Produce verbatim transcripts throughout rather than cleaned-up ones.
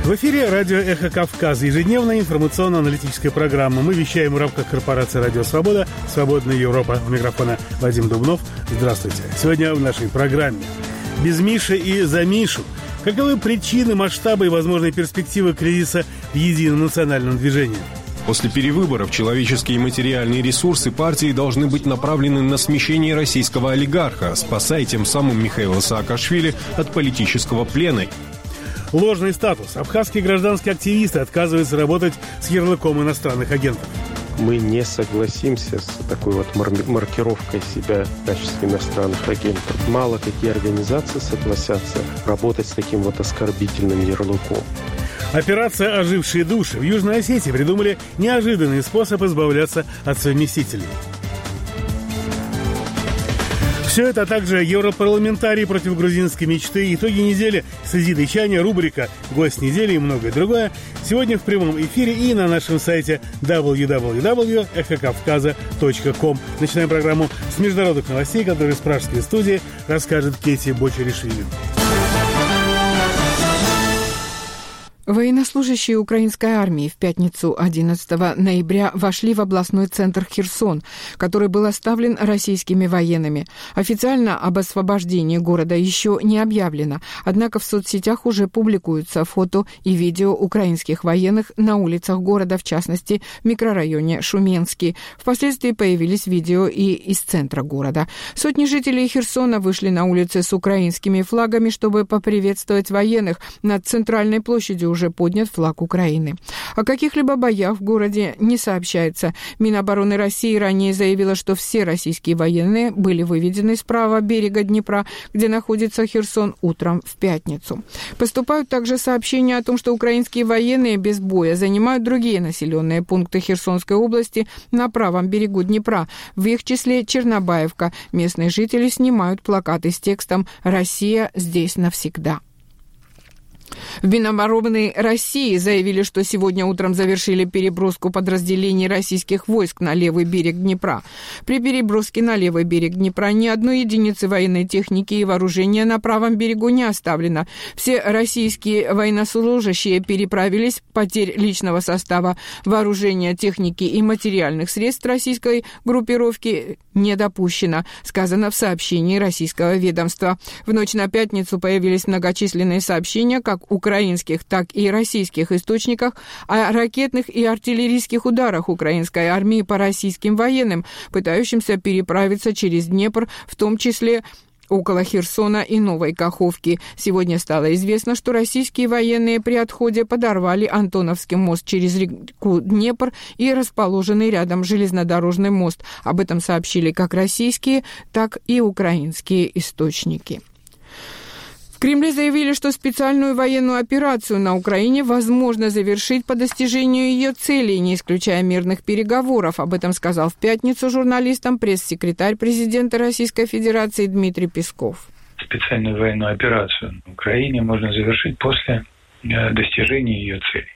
В эфире радио «Эхо Кавказа», ежедневная информационно-аналитическая программа. Мы вещаем в рамках корпорации «Радио Свобода», «Свободная Европа». У микрофона Вадим Дубнов. Здравствуйте. Сегодня в нашей программе «Без Миши и за Мишу». Каковы причины, масштабы и возможные перспективы кризиса в едином национальном движении? После перевыборов человеческие и материальные ресурсы партии должны быть направлены на смещение российского олигарха, спасая тем самым Михаила Саакашвили от политического плена. Ложный статус. Абхазские гражданские активисты отказываются работать с ярлыком иностранных агентов. Мы не согласимся с такой вот маркировкой себя в качестве иностранных агентов. Мало какие организации согласятся работать с таким вот оскорбительным ярлыком. Операция «Ожившие души». В Южной Осетии придумали неожиданный способ избавляться от совместителей. Все это, а также европарламентарии против грузинской мечты, итоги недели с Изидой Чани, рубрика «Гость недели» и многое другое. Сегодня в прямом эфире и на нашем сайте дабл ю дабл ю дабл ю точка эхо кавказа точка ком. Начинаем программу с международных новостей, которые с пражской студии расскажет Кетти Бочеришвили. Военнослужащие украинской армии в пятницу одиннадцатого ноября вошли в областной центр Херсон, который был оставлен российскими военными. Официально об освобождении города еще не объявлено, однако в соцсетях уже публикуются фото и видео украинских военных на улицах города, в частности, в микрорайоне Шуменский. Впоследствии появились видео и из центра города. Сотни жителей Херсона вышли на улицы с украинскими флагами, чтобы поприветствовать военных. Над центральной площадью уже поднят флаг Украины. О каких-либо боях в городе не сообщается. Минобороны России ранее заявила, что все российские военные были выведены с правого берега Днепра, где находится Херсон, утром в пятницу. Поступают также сообщения о том, что украинские военные без боя занимают другие населенные пункты Херсонской области на правом берегу Днепра, в их числе Чернобаевка. Местные жители снимают плакаты с текстом «Россия здесь навсегда». В Минобороны России заявили, что сегодня утром завершили переброску подразделений российских войск на левый берег Днепра. При переброске на левый берег Днепра ни одной единицы военной техники и вооружения на правом берегу не оставлено. Все российские военнослужащие переправились, потерь личного состава, вооружения, техники и материальных средств российской группировки не допущено, сказано в сообщении российского ведомства. В ночь на пятницу появились многочисленные сообщения, как украинских, так и российских источниках о ракетных и артиллерийских ударах украинской армии по российским военным, пытающимся переправиться через Днепр, в том числе около Херсона и Новой Каховки. Сегодня стало известно, что российские военные при отходе подорвали Антоновский мост через реку Днепр и расположенный рядом железнодорожный мост. Об этом сообщили как российские, так и украинские источники. В Кремле заявили, что специальную военную операцию на Украине возможно завершить по достижению ее целей, не исключая мирных переговоров. Об этом сказал в пятницу журналистам пресс-секретарь президента Российской Федерации Дмитрий Песков. Специальную военную операцию на Украине можно завершить после достижения ее целей.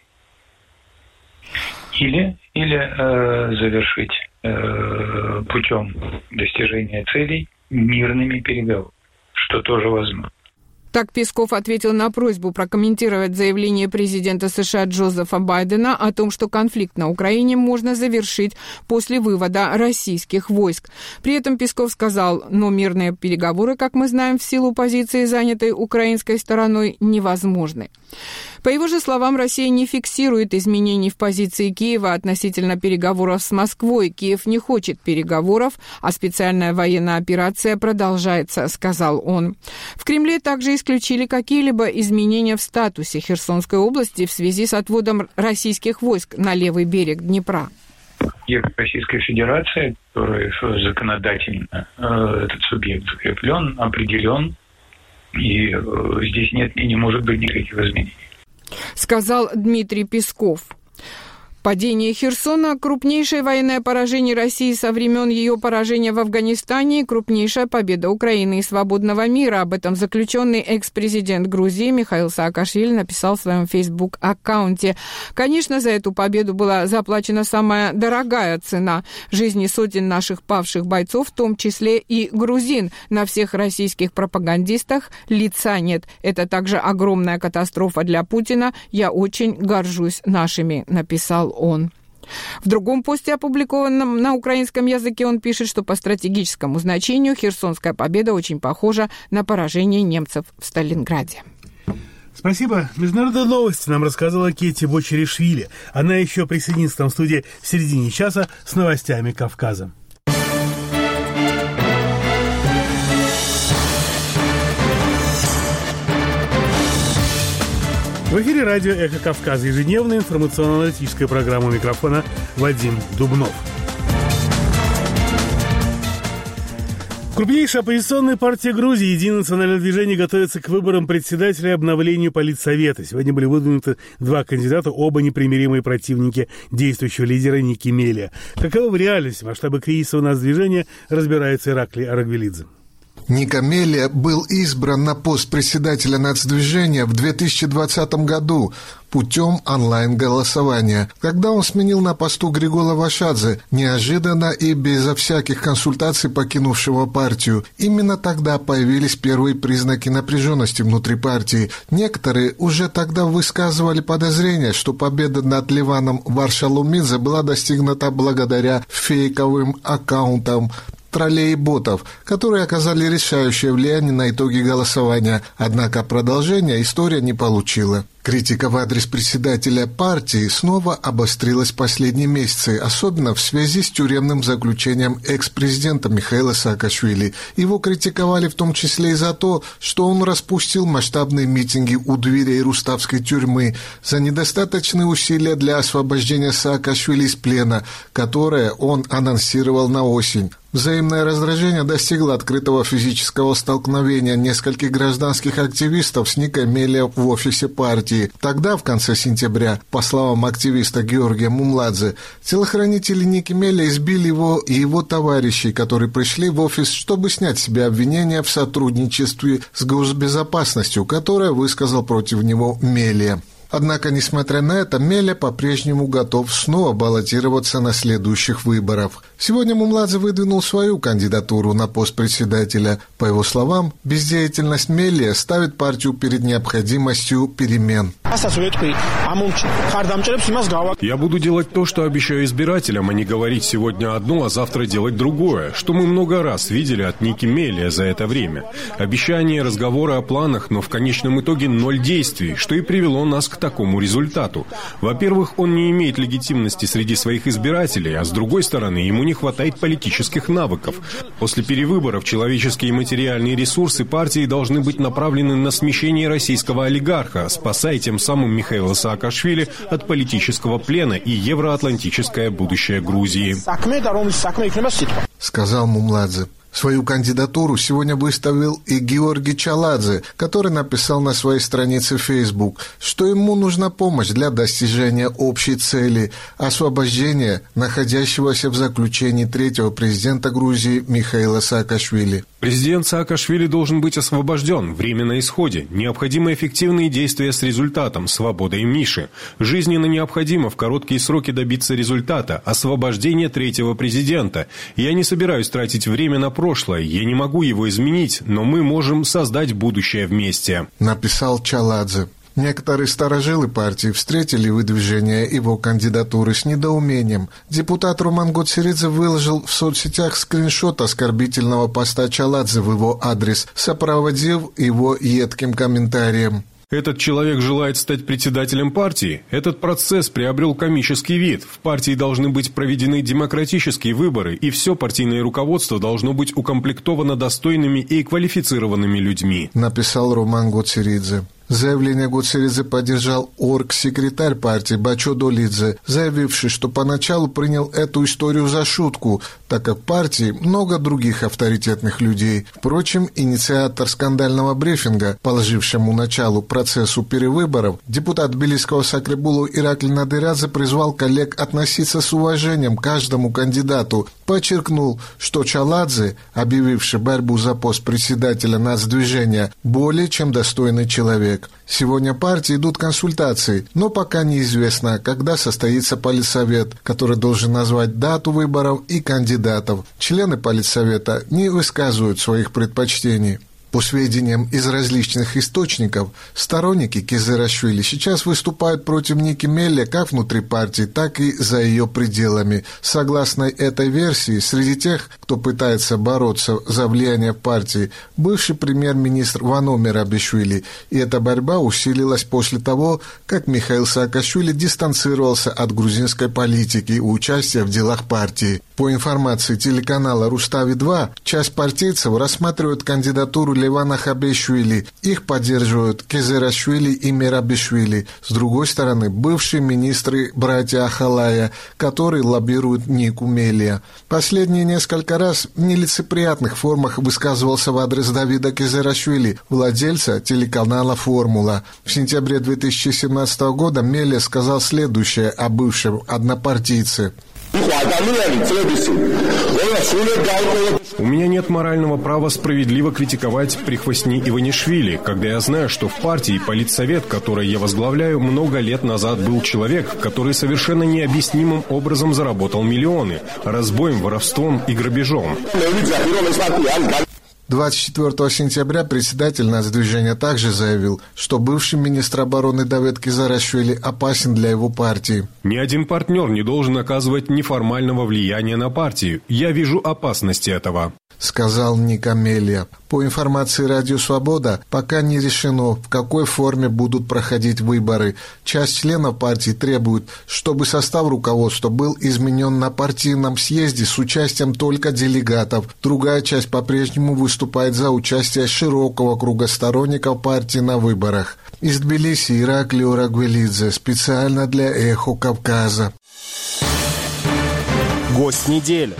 Или, или э, завершить э, путем достижения целей мирными переговорами, что тоже возможно. Так Песков ответил на просьбу прокомментировать заявление президента США Джозефа Байдена о том, что конфликт на Украине можно завершить после вывода российских войск. При этом Песков сказал, но мирные переговоры, как мы знаем, в силу позиции, занятой украинской стороной, невозможны. По его же словам, Россия не фиксирует изменений в позиции Киева относительно переговоров с Москвой. Киев не хочет переговоров, а специальная военная операция продолжается, сказал он. В Кремле также исключили какие-либо изменения в статусе Херсонской области в связи с отводом российских войск на левый берег Днепра. Российская Федерация, которая законодательно э, этот субъект закреплен, определен, и э, здесь нет и не может быть никаких изменений. Сказал Дмитрий Песков. Падение Херсона – крупнейшее военное поражение России со времен ее поражения в Афганистане и крупнейшая победа Украины и свободного мира. Об этом заключенный экс-президент Грузии Михаил Саакашвили написал в своем фейсбук-аккаунте. Конечно, за эту победу была заплачена самая дорогая цена – жизни сотен наших павших бойцов, в том числе и грузин. На всех российских пропагандистах лица нет. Это также огромная катастрофа для Путина. Я очень горжусь нашими, написал он. В другом посте, опубликованном на украинском языке, он пишет, что по стратегическому значению Херсонская победа очень похожа на поражение немцев в Сталинграде. Спасибо. Международные новости нам рассказала Кетти Бочеришвили. Она еще присоединится к нам в студии в середине часа с новостями Кавказа. В эфире радио «Эхо Кавказа», ежедневная информационно-аналитическая программа, у микрофона Вадим Дубнов. Крупнейшая оппозиционная партия Грузии «Единое национальное движение» готовится к выборам председателя и обновлению политсовета. Сегодня были выдвинуты два кандидата, оба непримиримые противники действующего лидера Ники Мелия. Каковы в реальности масштабы кризиса у нас движения, разбирается Ираклий Арагвелидзе. Ника Мелия был избран на пост председателя нацдвижения в две тысячи двадцатом году путем онлайн-голосования, когда он сменил на посту Григола Вашадзе, неожиданно и безо всяких консультаций покинувшего партию. Именно тогда появились первые признаки напряженности внутри партии. Некоторые уже тогда высказывали подозрения, что победа над Ливаном Варшалумидзе была достигнута благодаря фейковым аккаунтам троллей и ботов, которые оказали решающее влияние на итоги голосования, однако продолжения история не получила. Критика в адрес председателя партии снова обострилась в последние месяцы, особенно в связи с тюремным заключением экс-президента Михаила Саакашвили. Его критиковали в том числе и за то, что он распустил масштабные митинги у дверей Руставской тюрьмы, за недостаточные усилия для освобождения Саакашвили из плена, которое он анонсировал на осень. Взаимное раздражение достигло открытого физического столкновения нескольких гражданских активистов с Никой Мелия в офисе партии. Тогда, в конце сентября, по словам активиста Георгия Мумладзе, телохранители Ники Мелия избили его и его товарищей, которые пришли в офис, чтобы снять с себя обвинения в сотрудничестве с госбезопасностью, которое высказал против него Мелия. Однако, несмотря на это, Мелия по-прежнему готов снова баллотироваться на следующих выборах. Сегодня Мумладзе выдвинул свою кандидатуру на пост председателя. По его словам, бездеятельность Мелия ставит партию перед необходимостью перемен. Я буду делать то, что обещаю избирателям, а не говорить сегодня одно, а завтра делать другое, что мы много раз видели от Ники Мелия за это время. Обещания, разговоры о планах, но в конечном итоге ноль действий, что и привело нас к такому результату. Во-первых, он не имеет легитимности среди своих избирателей, а с другой стороны, ему не хватает политических навыков. После перевыборов человеческие и материальные ресурсы партии должны быть направлены на смещение российского олигарха, спасая тем самым Михаила Саакашвили от политического плена и евроатлантическое будущее Грузии. Сказал Мумладзе. Свою кандидатуру сегодня выставил и Георгий Чаладзе, который написал на своей странице в Facebook, что ему нужна помощь для достижения общей цели – освобождения находящегося в заключении третьего президента Грузии Михаила Саакашвили. Президент Саакашвили должен быть освобожден, время на исходе. Необходимы эффективные действия с результатом, свободой Миши. Жизненно необходимо в короткие сроки добиться результата, освобождения третьего президента. Я не собираюсь тратить время на прошлое, я не могу его изменить, но мы можем создать будущее вместе. Написал Чаладзе. Некоторые старожилы партии встретили выдвижение его кандидатуры с недоумением. Депутат Роман Гоцеридзе выложил в соцсетях скриншот оскорбительного поста Чаладзе в его адрес, сопроводив его едким комментарием. Этот человек желает стать председателем партии. Этот процесс приобрел комический вид. В партии должны быть проведены демократические выборы, и все партийное руководство должно быть укомплектовано достойными и квалифицированными людьми. Написал Роман Гоцеридзе. Заявление Гуцеридзе поддержал оргсекретарь партии Бачо Долидзе, заявивший, что поначалу принял эту историю за шутку, так как в партии много других авторитетных людей. Впрочем, инициатор скандального брифинга, положившему началу процессу перевыборов, депутат Тбилисского Сакребулу Иракли Надырадзе призвал коллег относиться с уважением к каждому кандидату, подчеркнул, что Чаладзе, объявивший борьбу за пост председателя нацдвижения, более чем достойный человек. Сегодня в партии идут консультации, но пока неизвестно, когда состоится политсовет, который должен назвать дату выборов и кандидатов. Члены политсовета не высказывают своих предпочтений. По сведениям из различных источников, сторонники Кизерашвили сейчас выступают против Ники Мелле как внутри партии, так и за ее пределами. Согласно этой версии, среди тех, кто пытается бороться за влияние в партии, бывший премьер-министр Вано Мерабишвили, и эта борьба усилилась после того, как Михаил Саакашвили дистанцировался от грузинской политики и участия в делах партии. По информации телеканала Рустави-два, часть партийцев рассматривают кандидатуру Левана Хабешвили. Их поддерживают Кизерашвили и Мерабишвили. С другой стороны, бывшие министры братья Ахалая, которые лоббируют Нику Мелле. Последние несколько раз в нелицеприятных формах высказывался в адрес Давида Кизерашвили, владельца телеканала «Формула». В сентябре две тысячи семнадцатого года Мелле сказал следующее о бывшем однопартийце. У меня нет морального права справедливо критиковать прихвостни Иванишвили, когда я знаю, что в партии политсовет, который я возглавляю, много лет назад был человек, который совершенно необъяснимым образом заработал миллионы разбоем, воровством и грабежом. двадцать четвёртого сентября председатель нацдвижения также заявил, что бывший министр обороны Давид Кизерашвили опасен для его партии. Ни один партнер не должен оказывать неформального влияния на партию. Я вижу опасности этого, сказал Ника Мелле. По информации Радио Свобода, пока не решено, в какой форме будут проходить выборы. Часть членов партии требует, чтобы состав руководства был изменен на партийном съезде с участием только делегатов. Другая часть по-прежнему выступает за участие широкого круга сторонников партии на выборах. Из Тбилиси Иракли Орагвелидзе, специально для «Эхо Кавказа». Гость недели.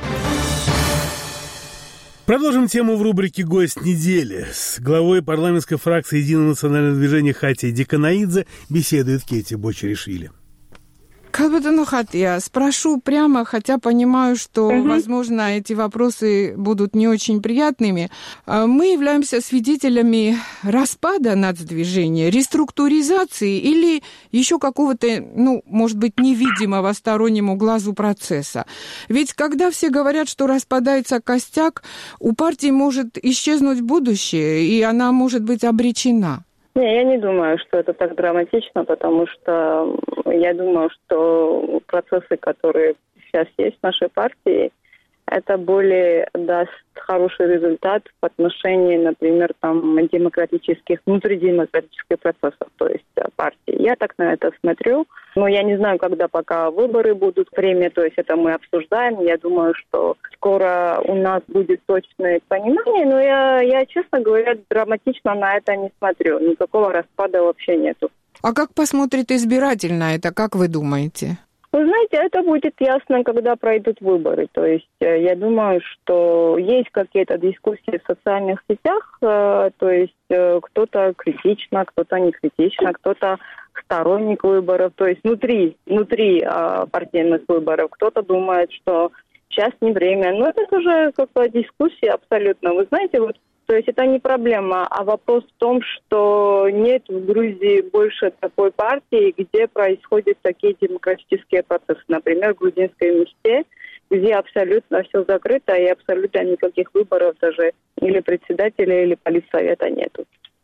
Продолжим тему в рубрике «Гость недели». С главой парламентской фракции «Единого национального движения» Хатией Диканаидзе беседует Кети Бочаришвили. Калбатану Хатия, спрошу прямо, хотя понимаю, что, угу. возможно, эти вопросы будут не очень приятными. Мы являемся свидетелями распада нацдвижения, реструктуризации или еще какого-то, ну, может быть, невидимого стороннему глазу процесса. Ведь когда все говорят, что распадается костяк, у партии может исчезнуть будущее, и она может быть обречена. Не, я не думаю, что это так драматично, потому что я думаю, что процессы, которые сейчас есть в нашей партии, это более даст хороший результат в отношении, например, там, демократических, внутридемократических процессов, то есть партии. Я так на это смотрю. Но я не знаю, когда пока выборы будут, время, то есть это мы обсуждаем. Я думаю, что скоро у нас будет точное понимание, но я, я, честно говоря, драматично на это не смотрю. Никакого распада вообще нету. А как посмотрит избиратель на это, как вы думаете? Вы знаете, это будет ясно, когда пройдут выборы. То есть я думаю, что есть какие-то дискуссии в социальных сетях, то есть кто-то критично, кто-то не критично, кто-то сторонник выборов, то есть внутри, внутри партийных выборов. Кто-то думает, что сейчас не время. Но это уже какая-то дискуссия абсолютно. Вы знаете, вот, то есть это не проблема, а вопрос в том, что нет в Грузии больше такой партии, где происходят такие демократические процессы. Например, в грузинской мечте, где абсолютно все закрыто и абсолютно никаких выборов даже или председателя, или политсовета нету.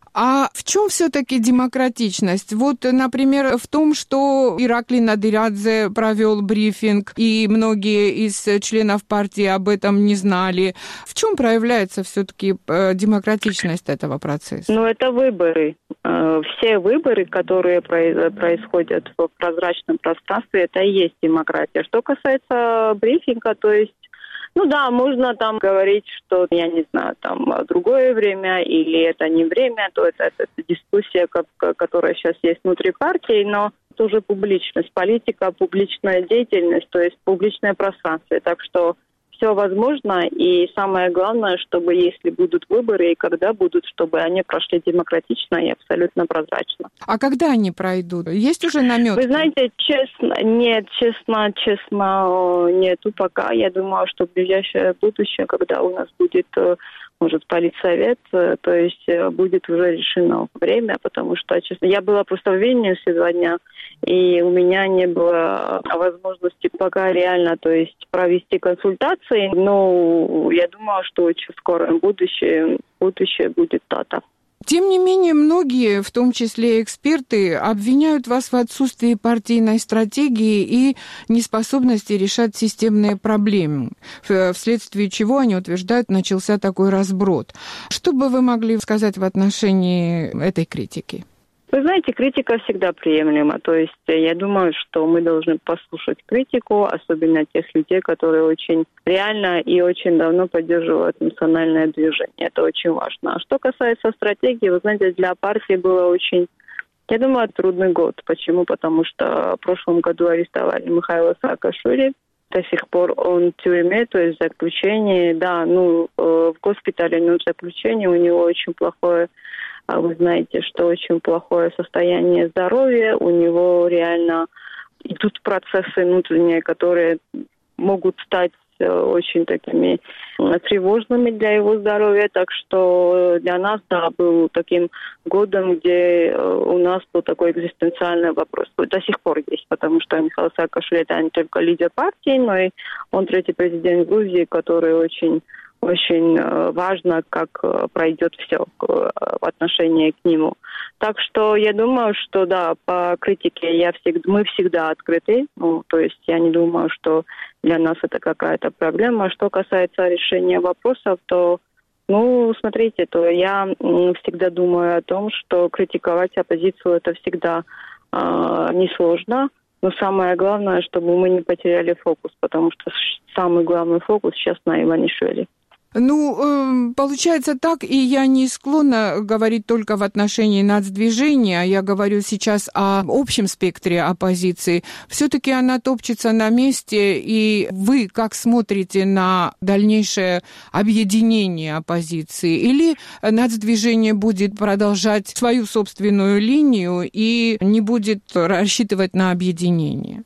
А в чем все-таки демократичность? Вот, например, в том, что Иракли Надырадзе провел брифинг, и многие из членов партии об этом не знали. В чем проявляется все-таки демократичность этого процесса? Ну, это выборы. Все выборы, которые происходят в прозрачном пространстве, это и есть демократия. Что касается брифинга, то есть Ну да, можно там говорить, что, я не знаю, там другое время или это не время, то это, это, это дискуссия, как, которая сейчас есть внутри партии, но тоже публичность, политика, публичная деятельность, то есть публичное пространство. Так что все возможно, и самое главное, чтобы если будут выборы и когда будут, чтобы они прошли демократично и абсолютно прозрачно. А когда они пройдут? Есть уже намётки? Вы знаете, честно, нет, честно, честно, нету пока. Я думаю, что в ближайшее будущее, когда у нас будет, может, политсовет, то есть будет уже решено время, потому что, честно, я была просто в Вильнюсе два дня, и у меня не было возможности пока реально, то есть провести консультации, но я думаю, что очень в скором будущем будущее будет то-то. Тем не менее, многие, в том числе эксперты, обвиняют вас в отсутствии партийной стратегии и неспособности решать системные проблемы, вследствие чего, они утверждают, начался такой разброд. Что бы вы могли сказать в отношении этой критики? Вы знаете, критика всегда приемлема. То есть я думаю, что мы должны послушать критику, особенно тех людей, которые очень реально и очень давно поддерживают национальное движение. Это очень важно. А что касается стратегии, вы знаете, для партии было очень, я думаю, трудный год. Почему? Потому что в прошлом году арестовали Михаила Саакашвили. До сих пор он в тюрьме, то есть в заключении. Да, ну, в госпитале, но в заключении у него очень плохое. А вы знаете, что очень плохое состояние здоровья, у него реально идут процессы внутренние, которые могут стать очень такими тревожными для его здоровья. Так что для нас, да, был таким годом, где у нас был такой экзистенциальный вопрос. До сих пор есть, потому что Михаил Саакашвили это не только лидер партии, но и он третий президент Грузии, который очень Очень важно, как пройдет все в отношении к нему. Так что я думаю, что да, по критике я всегда, мы всегда открыты. Ну, то есть я не думаю, что для нас это какая-то проблема. Что касается решения вопросов, то, ну, смотрите, то я всегда думаю о том, что критиковать оппозицию это всегда э, несложно. Но самое главное, чтобы мы не потеряли фокус, потому что самый главный фокус сейчас на Иванишвили. Ну, получается так, и я не склонна говорить только в отношении нацдвижения, я говорю сейчас о общем спектре оппозиции. Все-таки она топчется на месте, и вы как смотрите на дальнейшее объединение оппозиции? Или нацдвижение будет продолжать свою собственную линию и не будет рассчитывать на объединение?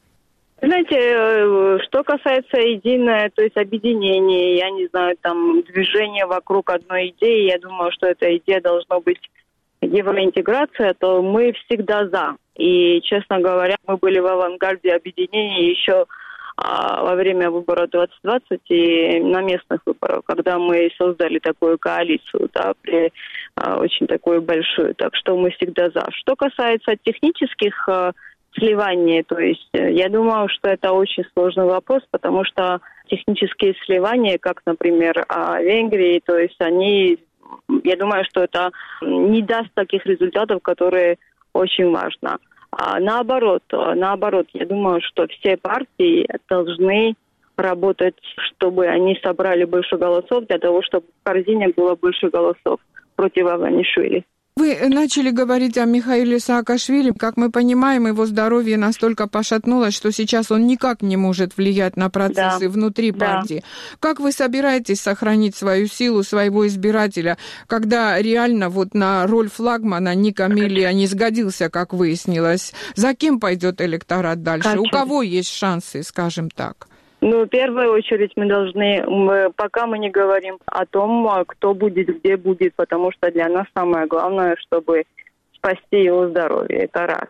Знаете, что касается единое, то есть объединения, я не знаю, там, движения вокруг одной идеи, я думаю, что эта идея должна быть евроинтеграция, то мы всегда за. И, честно говоря, мы были в авангарде объединения еще а, во время выборов двадцать двадцать и на местных выборах, когда мы создали такую коалицию, да, при, а, очень такую большую. Так что мы всегда за. Что касается технических сливания, то есть я думаю, что это очень сложный вопрос, потому что технические сливания, как, например, в Венгрии, то есть они, я думаю, что это не даст таких результатов, которые очень важны. А наоборот, наоборот, я думаю, что все партии должны работать, чтобы они собрали больше голосов, для того, чтобы в корзине было больше голосов против Иванишвили. Вы начали говорить о Михаиле Саакашвили. Как мы понимаем, его здоровье настолько пошатнулось, что сейчас он никак не может влиять на процессы да. внутри партии. Да. Как вы собираетесь сохранить свою силу, своего избирателя, когда реально вот на роль флагмана Ника Мелия не сгодился, как выяснилось? За кем пойдет электорат дальше? Конечно. У кого есть шансы, скажем так? Ну, в первую очередь мы должны, мы, пока мы не говорим о том, кто будет, где будет, потому что для нас самое главное, чтобы спасти его здоровье, это раз.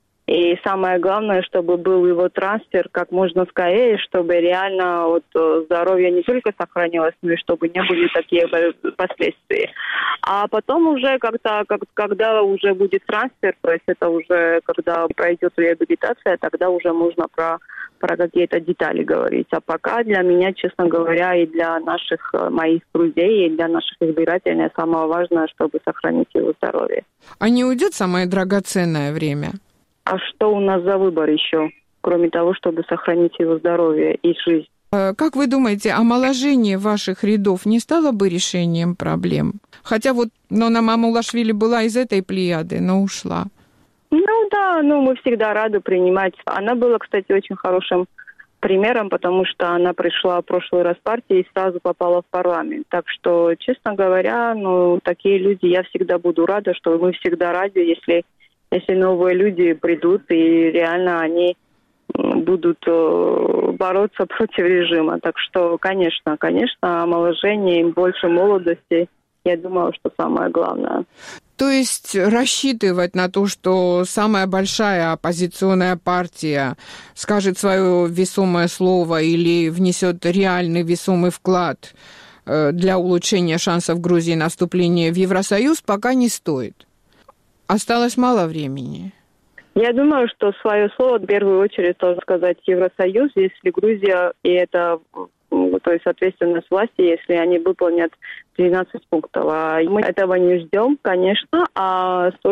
И самое главное, чтобы был его трансфер как можно скорее, чтобы реально вот здоровье не только сохранилось, но и чтобы не были такие последствия. А потом уже, когда, как, когда уже будет трансфер, то есть это уже, когда пройдет реабилитация, тогда уже можно про, про какие-то детали говорить. А пока для меня, честно говоря, и для наших моих друзей, и для наших избирателей самое важное, чтобы сохранить его здоровье. А не уйдет самое драгоценное время? А что у нас за выбор еще, кроме того, чтобы сохранить его здоровье и жизнь? Как вы думаете, омоложение ваших рядов не стало бы решением проблем? Хотя вот Нона Мамулашвили была из этой плеяды, но ушла. Ну да, ну мы всегда рады принимать. Она была, кстати, очень хорошим примером, потому что она пришла в прошлый раз в партию и сразу попала в парламент. Так что, честно говоря, ну такие люди, я всегда буду рада, что мы всегда ради, если, если новые люди придут и реально они будут бороться против режима. Так что, конечно, конечно, омоложение, им больше молодости, я думаю, что самое главное. То есть рассчитывать на то, что самая большая оппозиционная партия скажет свое весомое слово или внесет реальный весомый вклад для улучшения шансов Грузии на вступление в Евросоюз, пока не стоит. Осталось мало времени. Я думаю, что свое слово в первую очередь должен сказать Евросоюз, если Грузия, и это, то есть ответственность власти, если они выполнят тринадцать пунктов. А мы этого не ждем, конечно, а то,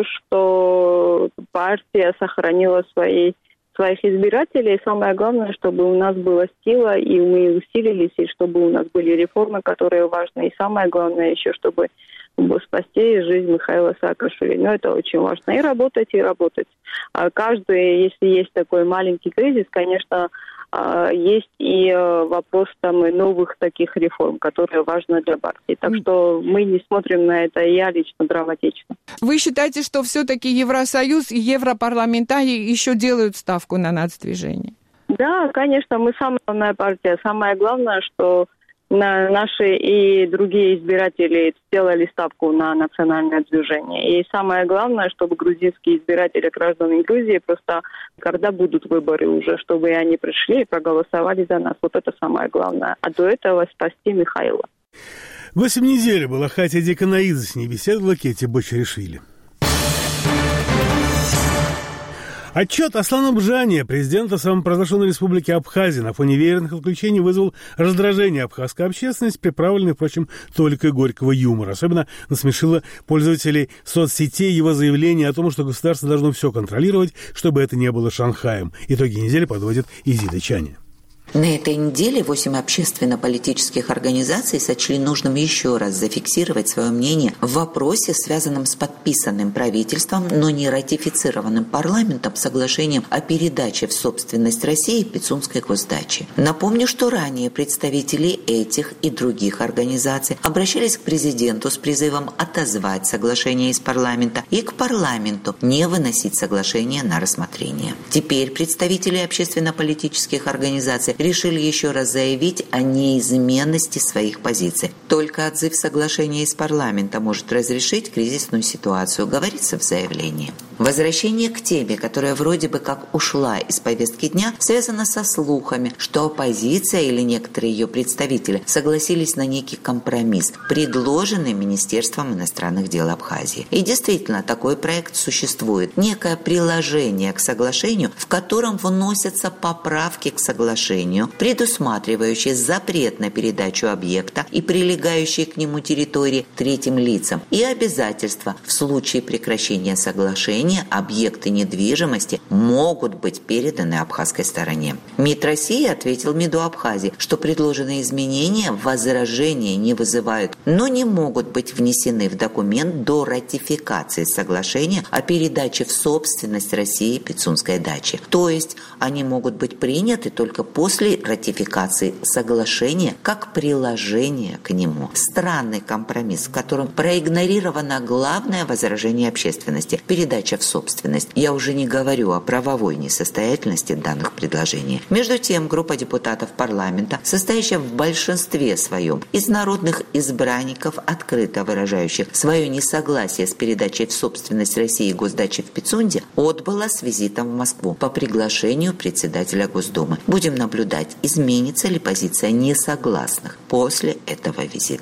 что партия сохранила свои, своих избирателей, самое главное, чтобы у нас была сила, и мы усилились, и чтобы у нас были реформы, которые важны, и самое главное еще, чтобы спасти жизнь Михаила Саакашвили. Но это очень важно. И работать, и работать. А каждый, если есть такой маленький кризис, конечно, есть и вопрос там и новых таких реформ, которые важны для партии. Так что мы не смотрим на это, я лично драматично. Вы считаете, что все-таки Евросоюз и европарламентарии еще делают ставку на нацдвижение? Да, конечно, мы самая главная партия. Самое главное, что на наши и другие избиратели сделали ставку на национальное движение. И самое главное, чтобы грузинские избиратели, граждане Грузии, просто когда будут выборы уже, чтобы они пришли и проголосовали за нас. Вот это самое главное. А до этого спасти Михаила. Восемь недель была Хатя Деканаидзе, с ней беседовала Кетти Бочаришвили. Отчет Аслана Бжания, президента самопровозглашенной республики Абхазия, на фоне веерных отключений вызвал раздражение абхазской общественности, приправленной, впрочем, толикой горького юмора. Особенно насмешило пользователей соцсетей его заявление о том, что государство должно все контролировать, чтобы это не было Шанхаем. Итоги недели подводит Изида Чаня. На этой неделе восемь общественно-политических организаций сочли нужным еще раз зафиксировать свое мнение в вопросе, связанном с подписанным правительством, но не ратифицированным парламентом соглашением о передаче в собственность России Пицунской госдачи. Напомню, что ранее представители этих и других организаций обращались к президенту с призывом отозвать соглашение из парламента и к парламенту не выносить соглашение на рассмотрение. Теперь представители общественно-политических организаций решили еще раз заявить о неизменности своих позиций. Только отзыв соглашения из парламента может разрешить кризисную ситуацию, говорится в заявлении. Возвращение к теме, которая вроде бы как ушла из повестки дня, связано со слухами, что оппозиция или некоторые ее представители согласились на некий компромисс, предложенный Министерством иностранных дел Абхазии. И действительно, такой проект существует. Некое приложение к соглашению, в котором вносятся поправки к соглашению, предусматривающие запрет на передачу объекта и прилегающие к нему территории третьим лицам, и обязательства в случае прекращения соглашения объекты недвижимости могут быть переданы абхазской стороне. МИД России ответил МИДу Абхазии, что предложенные изменения возражения не вызывают, но не могут быть внесены в документ до ратификации соглашения о передаче в собственность России Пицунской дачи. То есть они могут быть приняты только после ратификации соглашения как приложение к нему. Странный компромисс, в котором проигнорировано главное возражение общественности – передача в собственность. Я уже не говорю о правовой несостоятельности данных предложений. Между тем, группа депутатов парламента, состоящая в большинстве своем из народных избранников, открыто выражающих свое несогласие с передачей в собственность России госдачи в Пицунде, отбыла с визитом в Москву по приглашению председателя Госдумы. Будем наблюдать, изменится ли позиция несогласных после этого визита.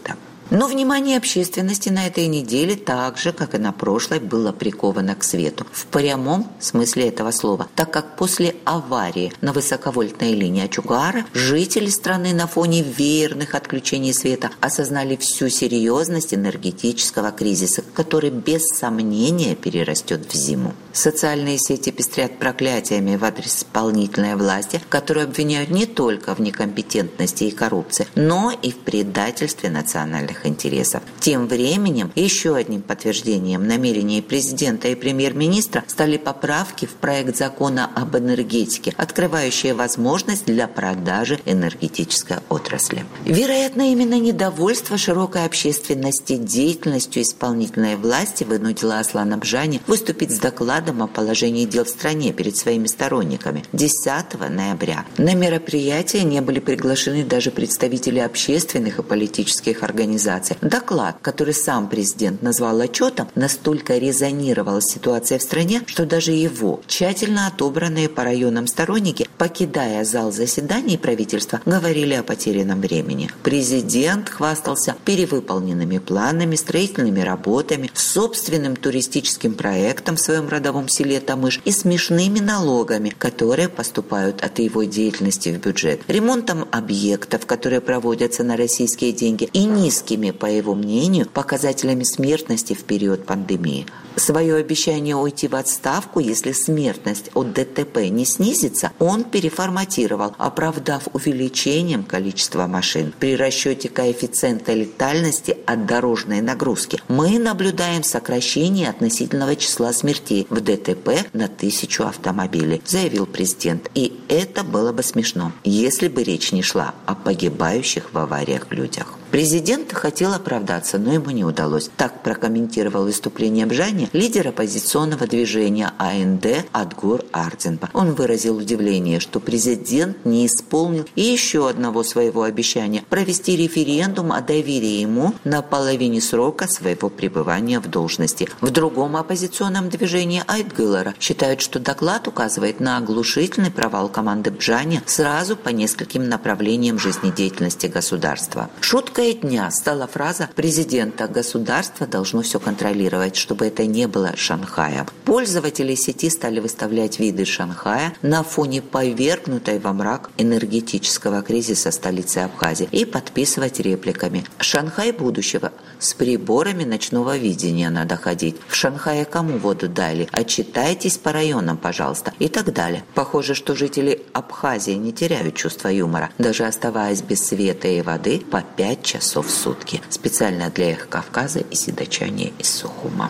Но внимание общественности на этой неделе так же, как и на прошлой, было приковано к свету. В прямом смысле этого слова, так как после аварии на высоковольтной линии Ачугара жители страны на фоне веерных отключений света осознали всю серьезность энергетического кризиса, который без сомнения перерастет в зиму. Социальные сети пестрят проклятиями в адрес исполнительной власти, которую обвиняют не только в некомпетентности и коррупции, но и в предательстве национальных интересов. Тем временем еще одним подтверждением намерений президента и премьер-министра стали поправки в проект закона об энергетике, открывающие возможность для продажи энергетической отрасли. Вероятно, именно недовольство широкой общественности деятельностью исполнительной власти вынудило Аслана Бжани выступить с докладом о положении дел в стране перед своими сторонниками десятого ноября. На мероприятие не были приглашены даже представители общественных и политических организаций. Доклад, который сам президент назвал отчетом, настолько резонировал с ситуацией в стране, что даже его тщательно отобранные по районам сторонники, покидая зал заседаний правительства, говорили о потерянном времени. Президент хвастался перевыполненными планами, строительными работами, собственным туристическим проектом в своем родовом селе Тамыш и смешными налогами, которые поступают от его деятельности в бюджет, ремонтом объектов, которые проводятся на российские деньги, и низкими, по его мнению, показателями смертности в период пандемии. Свое обещание уйти в отставку, если смертность от ДТП не снизится, он переформатировал, оправдав увеличением количества машин. При расчете коэффициента летальности от дорожной нагрузки мы наблюдаем сокращение относительного числа смертей в ДТП на тысячу автомобилей, заявил президент. И это было бы смешно, если бы речь не шла о погибающих в авариях людях. Президент хотел оправдаться, но ему не удалось. Так прокомментировал выступление Бжани лидер оппозиционного движения А Н Д Адгур Арденба. Он выразил удивление, что президент не исполнил и еще одного своего обещания – провести референдум о доверии ему на половине срока своего пребывания в должности. В другом оппозиционном движении Айтгылара считают, что доклад указывает на оглушительный провал команды Бжани сразу по нескольким направлениям жизнедеятельности государства. Шуткой дня стала фраза президента: «Государство должно все контролировать, чтобы это не было Шанхаем». Пользователи сети стали выставлять виды Шанхая на фоне повергнутой во мрак энергетического кризиса столицы Абхазии и подписывать репликами: «Шанхай будущего. С приборами ночного видения надо ходить. В Шанхае кому воду дали? Отчитайтесь по районам, пожалуйста», и так далее. Похоже, что жители Абхазии не теряют чувства юмора, даже оставаясь без света и воды по пять часов в сутки. Специально для Эхо Кавказа и седочане из Сухума.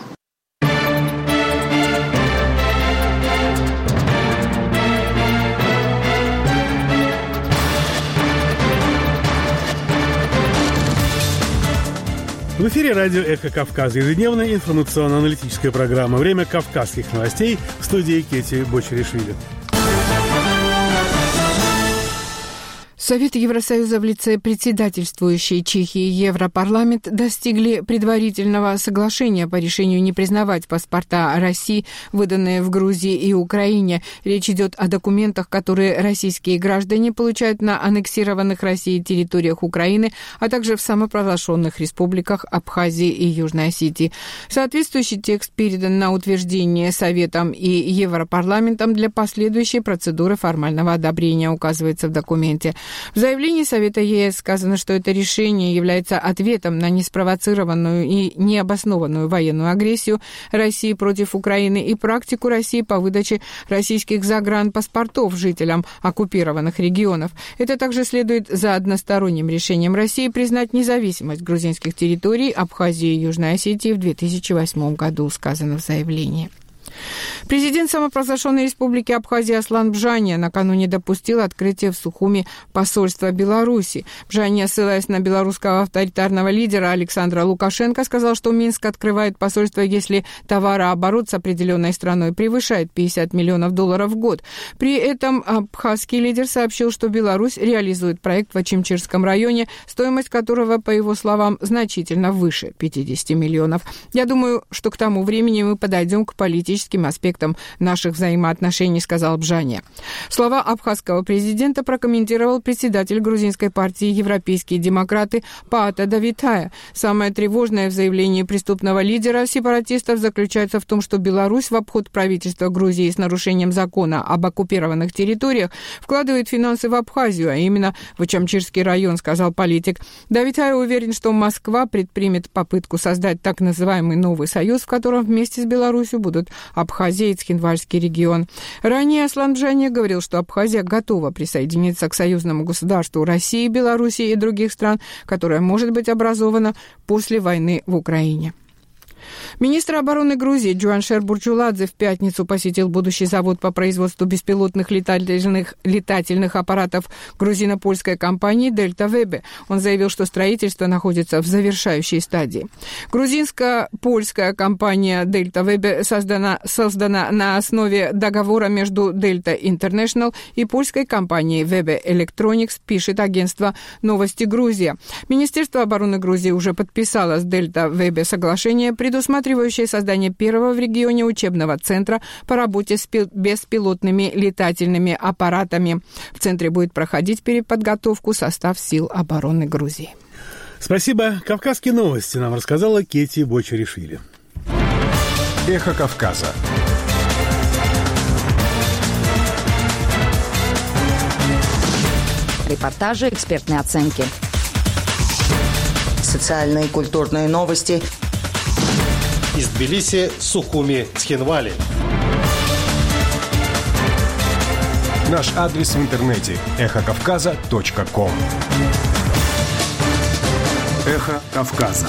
В эфире радио «Эхо Кавказа», ежедневная информационно-аналитическая программа «Время кавказских новостей», в студии Кети Бочеришвили. Совет Евросоюза в лице председательствующей Чехии Европарламент достигли предварительного соглашения по решению не признавать паспорта России, выданные в Грузии и Украине. Речь идет о документах, которые российские граждане получают на аннексированных Россией территориях Украины, а также в самопровозглашенных республиках Абхазии и Южной Осетии. Соответствующий текст передан на утверждение Советом и Европарламентом для последующей процедуры формального одобрения, указывается в документе. В заявлении Совета Е С сказано, что это решение является ответом на неспровоцированную и необоснованную военную агрессию России против Украины и практику России по выдаче российских загранпаспортов жителям оккупированных регионов. Это также следует за односторонним решением России признать независимость грузинских территорий Абхазии и Южной Осетии в две тысячи восьмом году, сказано в заявлении. Президент самопровозглашенной республики Абхазия Аслан Бжани накануне допустил открытие в Сухуми посольства Беларуси. Бжани, ссылаясь на белорусского авторитарного лидера Александра Лукашенко, сказал, что Минск открывает посольство, если товарооборот с определенной страной превышает пятьдесят миллионов долларов в год. При этом абхазский лидер сообщил, что Беларусь реализует проект в Ачимчирском районе, стоимость которого, по его словам, значительно выше пятьдесят миллионов. Я думаю, что к тому времени мы подойдем к политике политическим аспектам наших взаимоотношений, сказал Бжаня. Слова абхазского президента прокомментировал председатель грузинской партии «Европейские демократы» Паата Давитая. Самое тревожное в заявлении преступного лидера сепаратистов заключается в том, что Беларусь в обход правительства Грузии с нарушением закона об оккупированных территориях вкладывает финансы в Абхазию, а именно в Ачамчирский район, сказал политик. Давитай уверен, что Москва предпримет попытку создать так называемый новый союз, в котором вместе с Беларусью будут Абхазия и Цхинвальский регион. Ранее Аслан Бжаня говорил, что Абхазия готова присоединиться к союзному государству России, Белоруссии и других стран, которое может быть образовано после войны в Украине. Министр обороны Грузии Джуаншер Бурчуладзе в пятницу посетил будущий завод по производству беспилотных летательных, летательных аппаратов грузино-польской компании «Дельта Вебе». Он заявил, что строительство находится в завершающей стадии. Грузинско-польская компания «Дельта Вебе» создана, создана на основе договора между «Дельта Интернешнл» и польской компанией «Вебе Electronics», пишет агентство «Новости Грузия». Министерство обороны Грузии уже подписало с «Дельта Вебе» соглашение, предусматривающее создание первого в регионе учебного центра по работе с беспилотными летательными аппаратами. В центре будет проходить переподготовку состав сил обороны Грузии. Спасибо. «Кавказские новости» нам рассказала Кети Бочаришвили. Эхо Кавказа. Репортажи, экспертные оценки. Социальные и культурные новости. Из Тбилиси, Сухуми, Цхинвали. Наш адрес в интернете – эхо кавказа точка ком. Эхо Кавказа.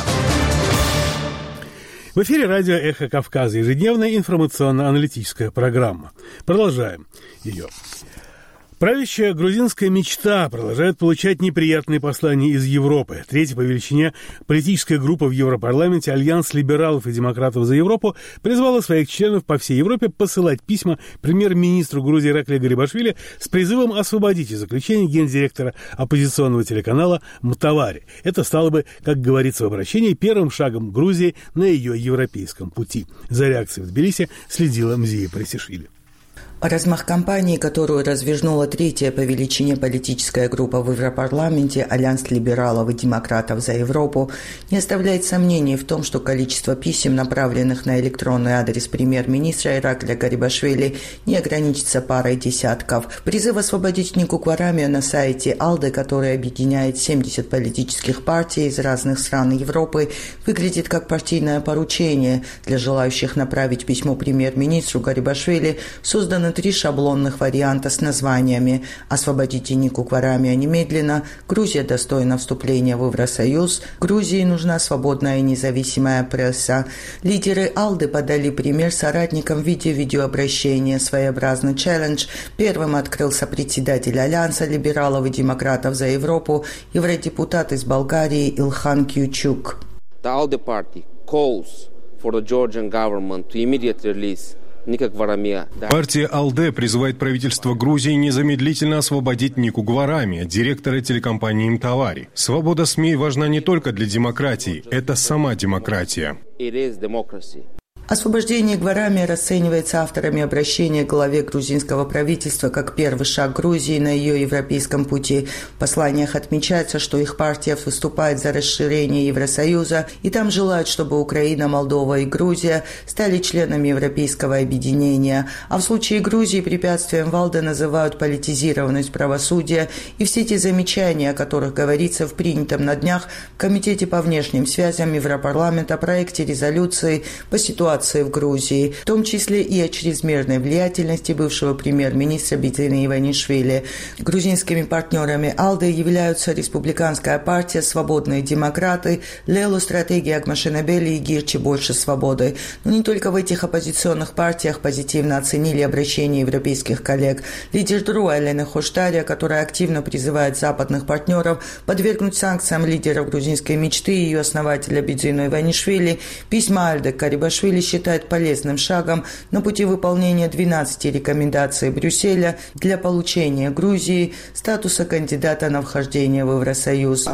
В эфире радио «Эхо Кавказа», ежедневная информационно-аналитическая программа. Продолжаем ее. Правящая грузинская мечта продолжает получать неприятные послания из Европы. Третья по величине политическая группа в Европарламенте «Альянс либералов и демократов за Европу» призвала своих членов по всей Европе посылать письма премьер-министру Грузии Ираклию Гарибашвили с призывом освободить из заключения гендиректора оппозиционного телеканала Мтавари. Это стало бы, как говорится в обращении, первым шагом Грузии на ее европейском пути. За реакцией в Тбилиси следила Мзия Пресишвили. Размах кампании, которую развернула третья по величине политическая группа в Европарламенте «Альянс либералов и демократов за Европу», не оставляет сомнений в том, что количество писем, направленных на электронный адрес премьер-министра Ираклия Гарибашвили, не ограничится парой десятков. Призыв освободить Нику Кварамию на сайте АЛДЕ, который объединяет семьдесят политических партий из разных стран Европы, выглядит как партийное поручение. Для желающих направить письмо премьер-министру Гарибашвили созданы три шаблонных варианта с названиями «Освободите Нику Кварамию немедленно», «Грузия достойна вступления в Евросоюз», «Грузии нужна свободная и независимая пресса». Лидеры АЛДЕ подали пример соратникам в виде видеообращения «Своеобразный челлендж». Первым открылся председатель Альянса либералов и демократов за Европу, евродепутат из Болгарии Илхан Кьючук. The ALDE party calls for the Georgian government to immediately release Партия АЛДЕ призывает правительство Грузии незамедлительно освободить Нику Кварамию, директора телекомпании Мтавари. Свобода СМИ важна не только для демократии, это сама демократия. Освобождение Кварамии расценивается авторами обращения к главе грузинского правительства как первый шаг Грузии на ее европейском пути. В посланиях отмечается, что их партия выступает за расширение Евросоюза, и там желают, чтобы Украина, Молдова и Грузия стали членами Европейского объединения. А в случае Грузии препятствием в АЛДЕ называют политизированность правосудия и все те замечания, о которых говорится в принятом на днях в Комитете по внешним связям Европарламента проекте резолюции по ситуации в Грузии, в том числе и о чрезмерной влиятельности бывшего премьер-министра Битзина Иванишвили. Грузинскими партнерами АЛДЕ являются Республиканская партия, Свободные демократы, Лелу, стратегия Акмашинабели и Гирчи «Больше свободы». Но не только в этих оппозиционных партиях позитивно оценили обращение европейских коллег. Лидер ДРУ Элена Хоштария, которая активно призывает западных партнеров подвергнуть санкциям лидеров грузинской мечты и ее основателя Битзину Иванишвили, письма АЛДЕ Гарибашвили считает полезным шагом на пути выполнения двенадцати рекомендаций Брюсселя для получения Грузии статуса кандидата на вхождение в Евросоюз.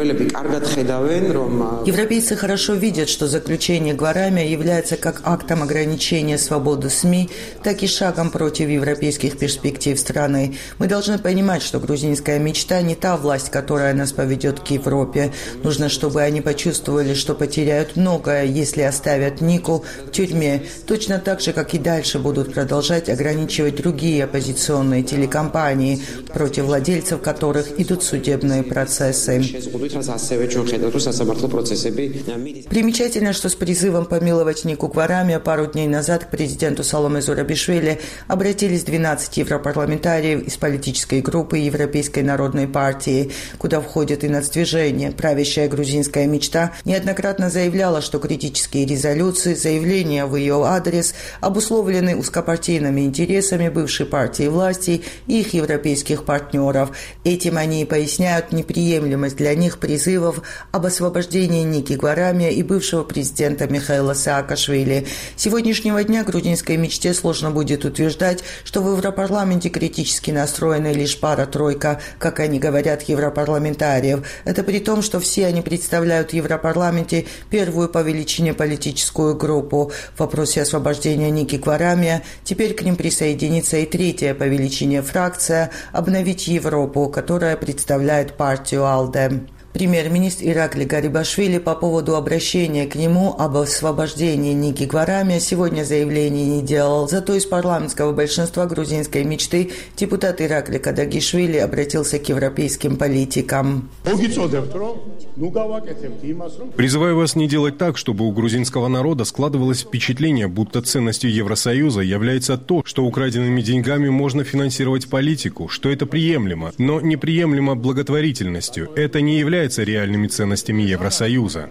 Европейцы хорошо видят, что заключение Гварамия является как актом ограничения свободы СМИ, так и шагом против европейских перспектив страны. Мы должны понимать, что грузинская мечта не та власть, которая нас поведет к Европе. Нужно, чтобы они почувствовали, что потеряют многое, если оставят Нику в тюрьме, точно так же, как и дальше будут продолжать ограничивать другие оппозиционные телекомпании, против владельцев которых идут судебные процессы. Примечательно, что с призывом помиловать Нику Гварамия пару дней назад к президенту Саломе Зурабишвили обратились двенадцать европарламентариев из политической группы Европейской народной партии, куда входит и нацдвижение. Правящая грузинская мечта неоднократно заявляла, что критические резолюции, заявления в ее адрес обусловлены узкопартийными интересами бывшей партии власти и их европейских партнеров. Этим они и поясняют неприемлемость для них призывов об освобождении Ники Гварамия и бывшего президента Михаила Саакашвили. С сегодняшнего дня грузинской мечте сложно будет утверждать, что в Европарламенте критически настроена лишь пара-тройка, как они говорят, европарламентариев. Это при том, что все они представляют в Европарламенте первую по величине политическую группу. В вопросе освобождения Ники Гварамия теперь к ним присоединится и третья по величине фракция «Обновить Европу», которая представляет партию АЛДЕ. Премьер-министр Иракли Гарибашвили по поводу обращения к нему об освобождении Ники Гварамия сегодня заявлений не делал. Зато из парламентского большинства грузинской мечты депутат Иракли Кадагишвили обратился к европейским политикам. Призываю вас не делать так, чтобы у грузинского народа складывалось впечатление, будто ценностью Евросоюза является то, что украденными деньгами можно финансировать политику, что это приемлемо, но неприемлемо благотворительностью. Это не является реальными ценностями Евросоюза.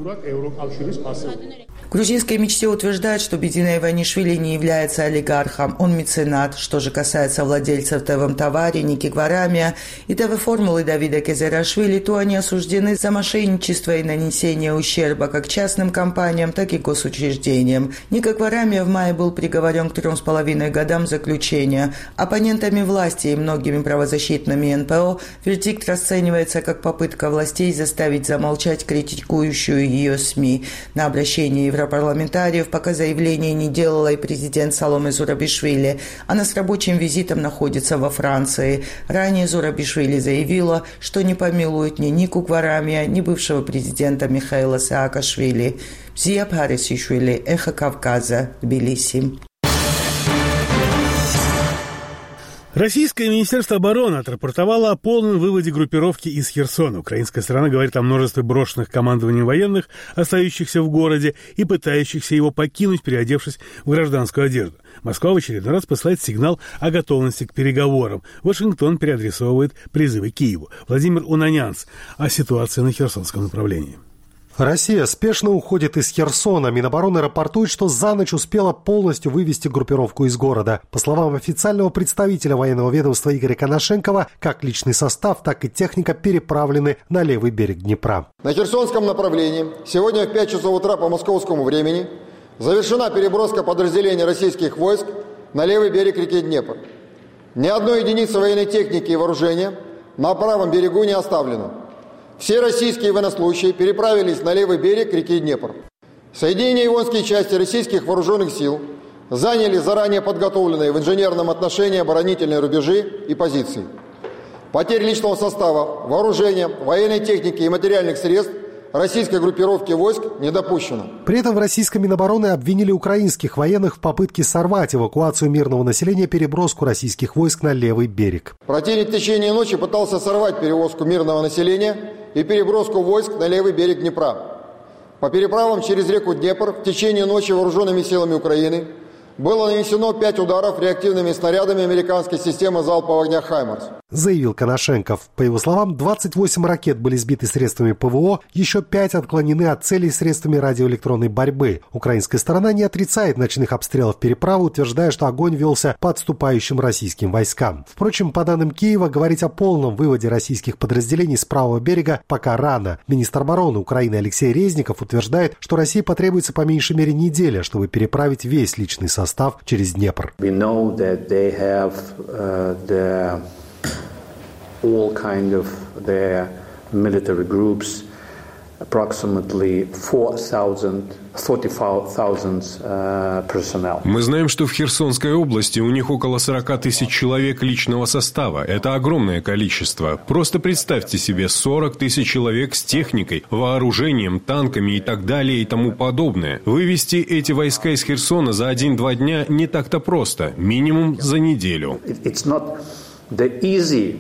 В грузинской мечте утверждают, что Бедина Иванишвили не является олигархом, он меценат. Что же касается владельцев ТВ-Товари, Ники Гварамия и ТВ-Формулы Давида Кезерашвили, то они осуждены за мошенничество и нанесение ущерба как частным компаниям, так и госучреждениям. Ника Гварамия в мае был приговорен к трем с половиной годам заключения. Оппонентами власти и многими правозащитными эн пэ о вердикт расценивается как попытка властей заставить замолчать критикующую ее СМИ. На обращение европарламентариев пока заявление не делала и президент Саломе Зурабишвили. Она с рабочим визитом находится во Франции. Ранее Зурабишвили заявила, что не помилует ни Нику Гварамия, ни бывшего президента Михаила Саакашвили. Зия Парисишвили, Эхо Кавказа, Тбилиси. Российское Министерство обороны отрапортовало о полном выводе группировки из Херсона. Украинская сторона говорит о множестве брошенных командованием военных, остающихся в городе и пытающихся его покинуть, переодевшись в гражданскую одежду. Москва в очередной раз посылает сигнал о готовности к переговорам. Вашингтон переадресовывает призывы Киеву. Владимир Унанянц о ситуации на Херсонском направлении. Россия спешно уходит из Херсона. Минобороны рапортует, что за ночь успела полностью вывести группировку из города. По словам официального представителя военного ведомства Игоря Коношенкова, как личный состав, так и техника переправлены на левый берег Днепра. На Херсонском направлении сегодня в пять часов утра по московскому времени завершена переброска подразделений российских войск на левый берег реки Днепр. Ни одной единицы военной техники и вооружения на правом берегу не оставлено. Все российские военнослужащие переправились на левый берег реки Днепр. Соединения и воинские части российских вооруженных сил заняли заранее подготовленные в инженерном отношении оборонительные рубежи и позиции. Потерь личного состава, вооружения, военной техники и материальных средств российской группировки войск не допущено. При этом в российской Минобороны обвинили украинских военных в попытке сорвать эвакуацию мирного населения, переброску российских войск на левый берег. Противник в течение ночи пытался сорвать перевозку мирного населения и переброску войск на левый берег Днепра. По переправам через реку Днепр в течение ночи вооруженными силами Украины было нанесено пять ударов реактивными снарядами американской системы залпового огня «Хаймарс», заявил Коношенков. По его словам, двадцать восемь ракет были сбиты средствами ПВО, еще пять отклонены от целей средствами радиоэлектронной борьбы. Украинская сторона не отрицает ночных обстрелов переправы, утверждая, что огонь велся по отступающим российским войскам. Впрочем, по данным Киева, говорить о полном выводе российских подразделений с правого берега пока рано. Министр обороны Украины Алексей Резников утверждает, что России потребуется по меньшей мере неделя, чтобы переправить весь личный состав через Днепр. All kind of their military groups, approximately four thousand, forty-five thousand uh, personnel. Мы знаем, что в Херсонской области у них около сорок тысяч человек личного состава. Это огромное количество. Просто представьте себе сорок тысяч человек с техникой, вооружением, танками и так далее и тому подобное. Вывести эти войска из Херсона за один-два дня не так-то просто. Минимум за неделю. It's not the easy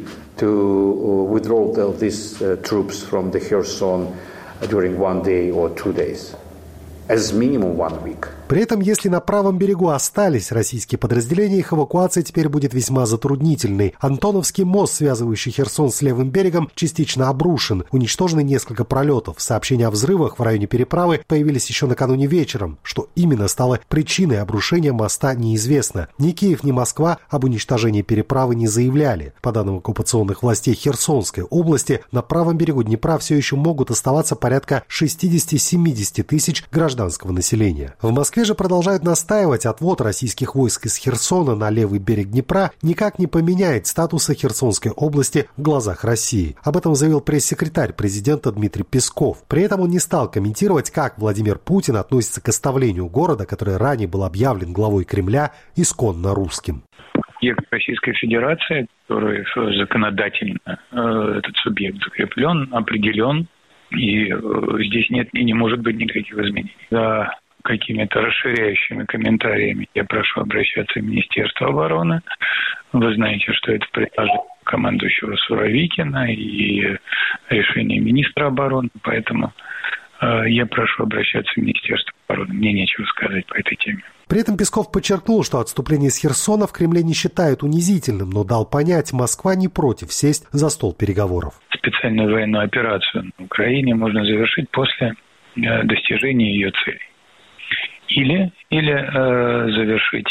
to withdraw these uh, troops from the Kherson during one day or two days, as minimum one week. При этом, если на правом берегу остались российские подразделения, их эвакуация теперь будет весьма затруднительной. Антоновский мост, связывающий Херсон с левым берегом, частично обрушен. Уничтожены несколько пролетов. Сообщения о взрывах в районе переправы появились еще накануне вечером. Что именно стало причиной обрушения моста, неизвестно. Ни Киев, ни Москва об уничтожении переправы не заявляли. По данным оккупационных властей Херсонской области, на правом берегу Днепра все еще могут оставаться порядка шестьдесят-семьдесят тысяч гражданского населения. В Москве же продолжают настаивать, отвод российских войск из Херсона на левый берег Днепра никак не поменяет статуса Херсонской области в глазах России. Об этом заявил пресс-секретарь президента Дмитрий Песков. При этом он не стал комментировать, как Владимир Путин относится к оставлению города, который ранее был объявлен главой Кремля исконно русским. Российской Федерации, который законодательно э, этот субъект закреплен, определен, и э, здесь нет и не может быть никаких изменений. За какими-то расширяющими комментариями я прошу обращаться в Министерство обороны. Вы знаете, что это предложение командующего Суровикина и решение министра обороны, поэтому э, я прошу обращаться в Министерство обороны. Мне нечего сказать по этой теме. При этом Песков подчеркнул, что отступление из Херсона в Кремле не считают унизительным, но дал понять, Москва не против сесть за стол переговоров. Специальную военную операцию на Украине можно завершить после э, достижения ее целей. Или, или э, завершить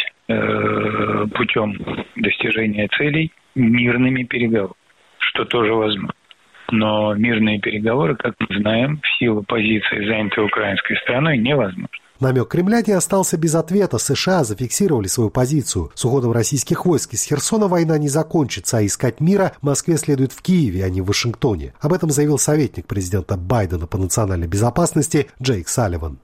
э, путем достижения целей мирными переговорами, что тоже возможно. Но мирные переговоры, как мы знаем, в силу позиции, занятой украинской стороной, невозможны. Намек Кремля не остался без ответа. США зафиксировали свою позицию. С уходом российских войск из Херсона война не закончится, а искать мира Москве следует в Киеве, а не в Вашингтоне. Об этом заявил советник президента Байдена по национальной безопасности Джейк Салливан.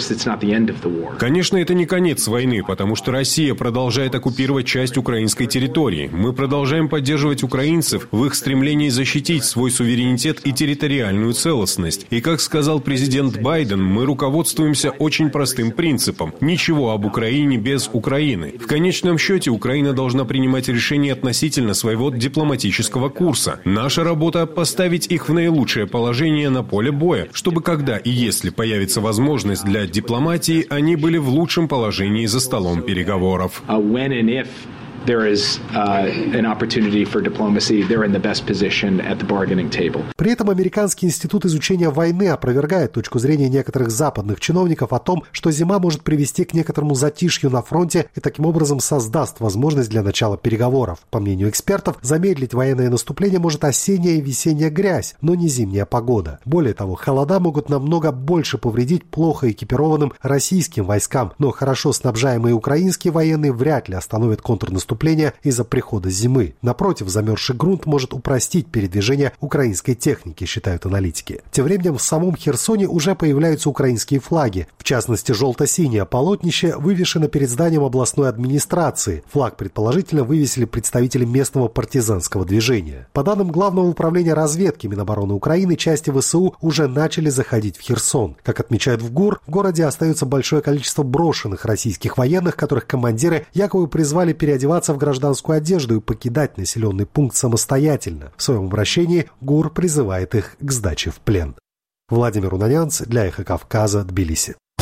Конечно, это не конец войны, потому что Россия продолжает оккупировать часть украинской территории. Мы продолжаем поддерживать украинцев в их стремлении защитить свой суверенитет и территориальную целостность. И, как сказал президент Байден, мы руководствуемся очень простым принципом. Ничего об Украине без Украины. В конечном счете Украина должна принимать решения относительно своего дипломатического курса. Наша работа – поставить их в наилучшее положение на поле боя, чтобы когда и если появится возможность для дипломатии, они были в лучшем положении за столом переговоров. There is uh, an opportunity for diplomacy. They're in the best position at the bargaining table. При этом Американский институт изучения войны опровергает точку зрения некоторых западных чиновников о том, что зима может привести к некоторому затишью на фронте и таким образом создаст возможность для начала переговоров. По мнению экспертов, замедлить военное наступление может осенняя и весенняя грязь, но не зимняя погода. Более того, холода могут намного больше повредить плохо экипированным российским войскам, но хорошо снабжаемые украинские военные вряд ли остановят контрнаступление из-за прихода зимы. Напротив, замерзший грунт может упростить передвижение украинской техники, считают аналитики. Тем временем в самом Херсоне уже появляются украинские флаги. В частности, желто-синее полотнище вывешено перед зданием областной администрации. Флаг, предположительно, вывесили представители местного партизанского движения. По данным Главного управления разведки Минобороны Украины, части ВСУ уже начали заходить в Херсон. Как отмечают в ГУР, в городе остается большое количество брошенных российских военных, которых командиры якобы призвали переодеваться в гражданскую одежду и покидать населенный пункт самостоятельно. В своем обращении ГУР призывает их к сдаче в плен. Владимир Унанянц для Эхо Кавказа, Тбилиси.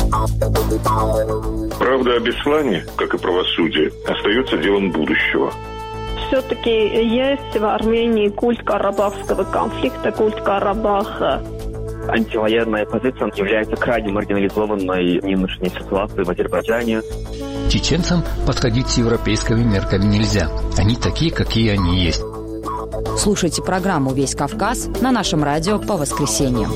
Правда о Беслане, как и правосудие, остается делом будущего. Все-таки есть в Армении культ карабахского конфликта, культ Карабаха. Антивоенная позиция является крайне маргинализованной в нынешней ситуации в Азербайджане. Чеченцам подходить с европейскими мерками нельзя. Они такие, какие они есть. Слушайте программу «Весь Кавказ» на нашем радио по воскресеньям.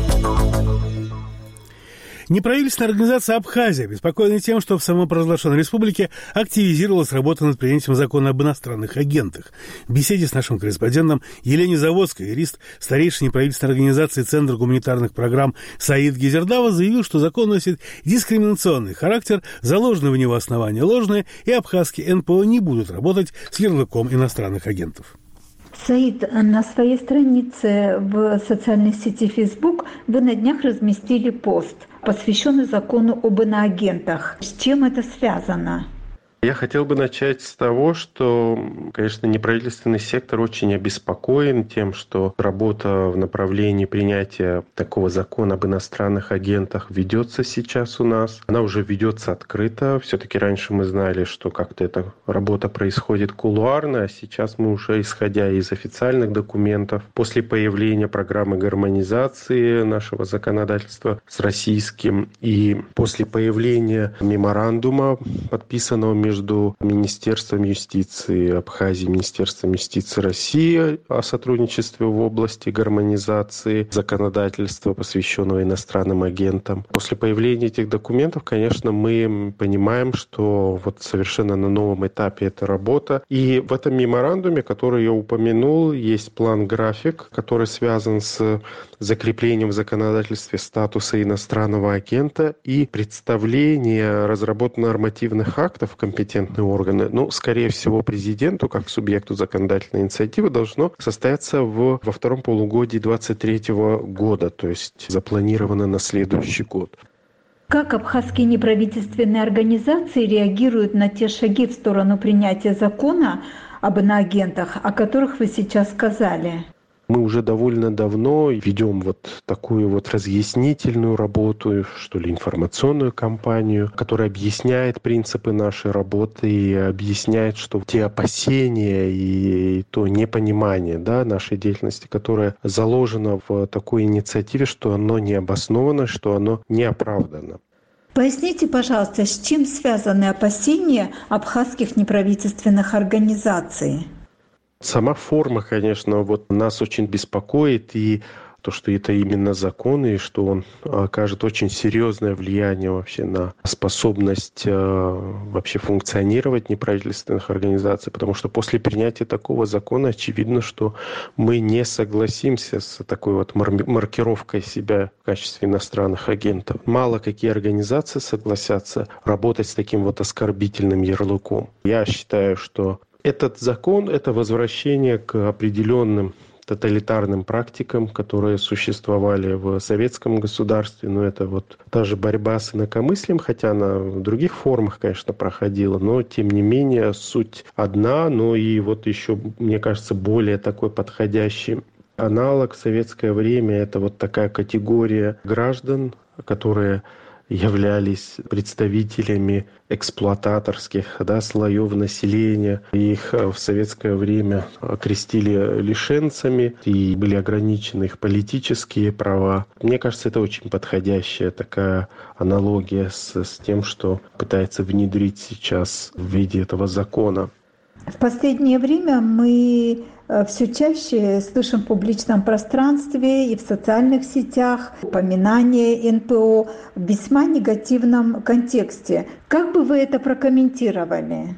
Неправительственная организация «Абхазия» обеспокоена тем, что в самопровозглашенной республике активизировалась работа над принятием закона об иностранных агентах. В беседе с нашим корреспондентом Еленой Заводской юрист старейшей неправительственной организации Центр гуманитарных программ Саид Гизердава заявил, что закон носит дискриминационный характер, заложенные в него основания ложные, и абхазские эн пэ о не будут работать с ярлыком иностранных агентов. Саид, на своей странице в социальной сети Facebook вы на днях разместили пост, посвященный закону об иноагентах. С чем это связано? Я хотел бы начать с того, что, конечно, неправительственный сектор очень обеспокоен тем, что работа в направлении принятия такого закона об иностранных агентах ведется сейчас у нас. Она уже ведется открыто. Все-таки раньше мы знали, что как-то эта работа происходит кулуарно, а сейчас мы уже, исходя из официальных документов, после появления программы гармонизации нашего законодательства с российским и после появления меморандума, подписанного между между Министерством юстиции Абхазии и Министерством юстиции России о сотрудничестве в области гармонизации законодательства, посвященного иностранным агентам. После появления этих документов, конечно, мы понимаем, что вот совершенно на новом этапе эта работа. И в этом меморандуме, который я упомянул, есть план-график, который связан с закреплением в законодательстве статуса иностранного агента и представление разработанных нормативных актов компетентных компетентные органы. Ну, скорее всего, президенту, как субъекту законодательной инициативы, должно состояться в, во втором полугодии двадцать третьего года, то есть запланировано на следующий год. Как абхазские неправительственные организации реагируют на те шаги в сторону принятия закона об иноагентах, о которых вы сейчас сказали? Мы уже довольно давно ведем вот такую вот разъяснительную работу, что ли, информационную кампанию, которая объясняет принципы нашей работы и объясняет, что те опасения и то непонимание, да, нашей деятельности, которое заложено в такой инициативе, что оно не обосновано, что оно не оправдано. Поясните, пожалуйста, с чем связаны опасения абхазских неправительственных организаций? Сама форма, конечно, вот нас очень беспокоит, и то, что это именно закон, и что он окажет очень серьезное влияние вообще на способность э, вообще функционировать неправительственных организаций, потому что после принятия такого закона очевидно, что мы не согласимся с такой вот мар- маркировкой себя в качестве иностранных агентов. Мало какие организации согласятся работать с таким вот оскорбительным ярлыком. Я считаю, что этот закон – это возвращение к определенным тоталитарным практикам, которые существовали в советском государстве. Но это вот та же борьба с инакомыслием, хотя она в других формах, конечно, проходила, но тем не менее суть одна, но и вот еще, мне кажется, более такой подходящий аналог в советское время – это вот такая категория граждан, которые являлись представителями эксплуататорских, да, слоев населения. Их в советское время окрестили лишенцами и были ограничены их политические права. Мне кажется, это очень подходящая такая аналогия с, с тем, что пытается внедрить сейчас в виде этого закона. В последнее время мы все чаще слышим в публичном пространстве и в социальных сетях упоминание эн пэ о в весьма негативном контексте. Как бы вы это прокомментировали?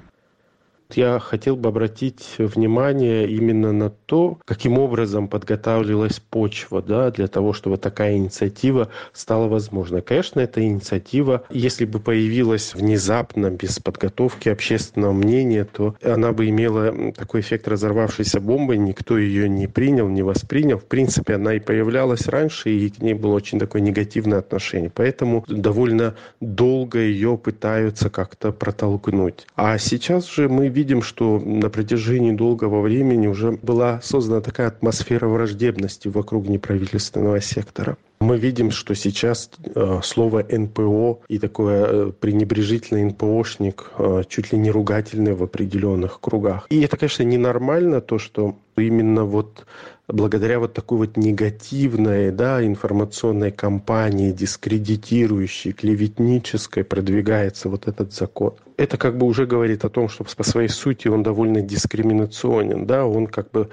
Я хотел бы обратить внимание именно на то, каким образом подготавливалась почва, да, для того, чтобы такая инициатива стала возможной. Конечно, эта инициатива, если бы появилась внезапно, без подготовки общественного мнения, то она бы имела такой эффект разорвавшейся бомбы, никто ее не принял, не воспринял. В принципе, она и появлялась раньше, и к ней было очень такое негативное отношение. Поэтому довольно долго ее пытаются как-то протолкнуть. А сейчас же мы видим, видим, что на протяжении долгого времени уже была создана такая атмосфера враждебности вокруг неправительственного сектора. Мы видим, что сейчас э, слово эн пэ о и такое э, пренебрежительный эн пэ ошник э, чуть ли не ругательное в определенных кругах. И это, конечно, ненормально, то, что именно вот благодаря вот такой вот негативной, да, информационной кампании, дискредитирующей, клеветнической, продвигается вот этот закон. Это как бы уже говорит о том, что по своей сути он довольно дискриминационен, да, он как бы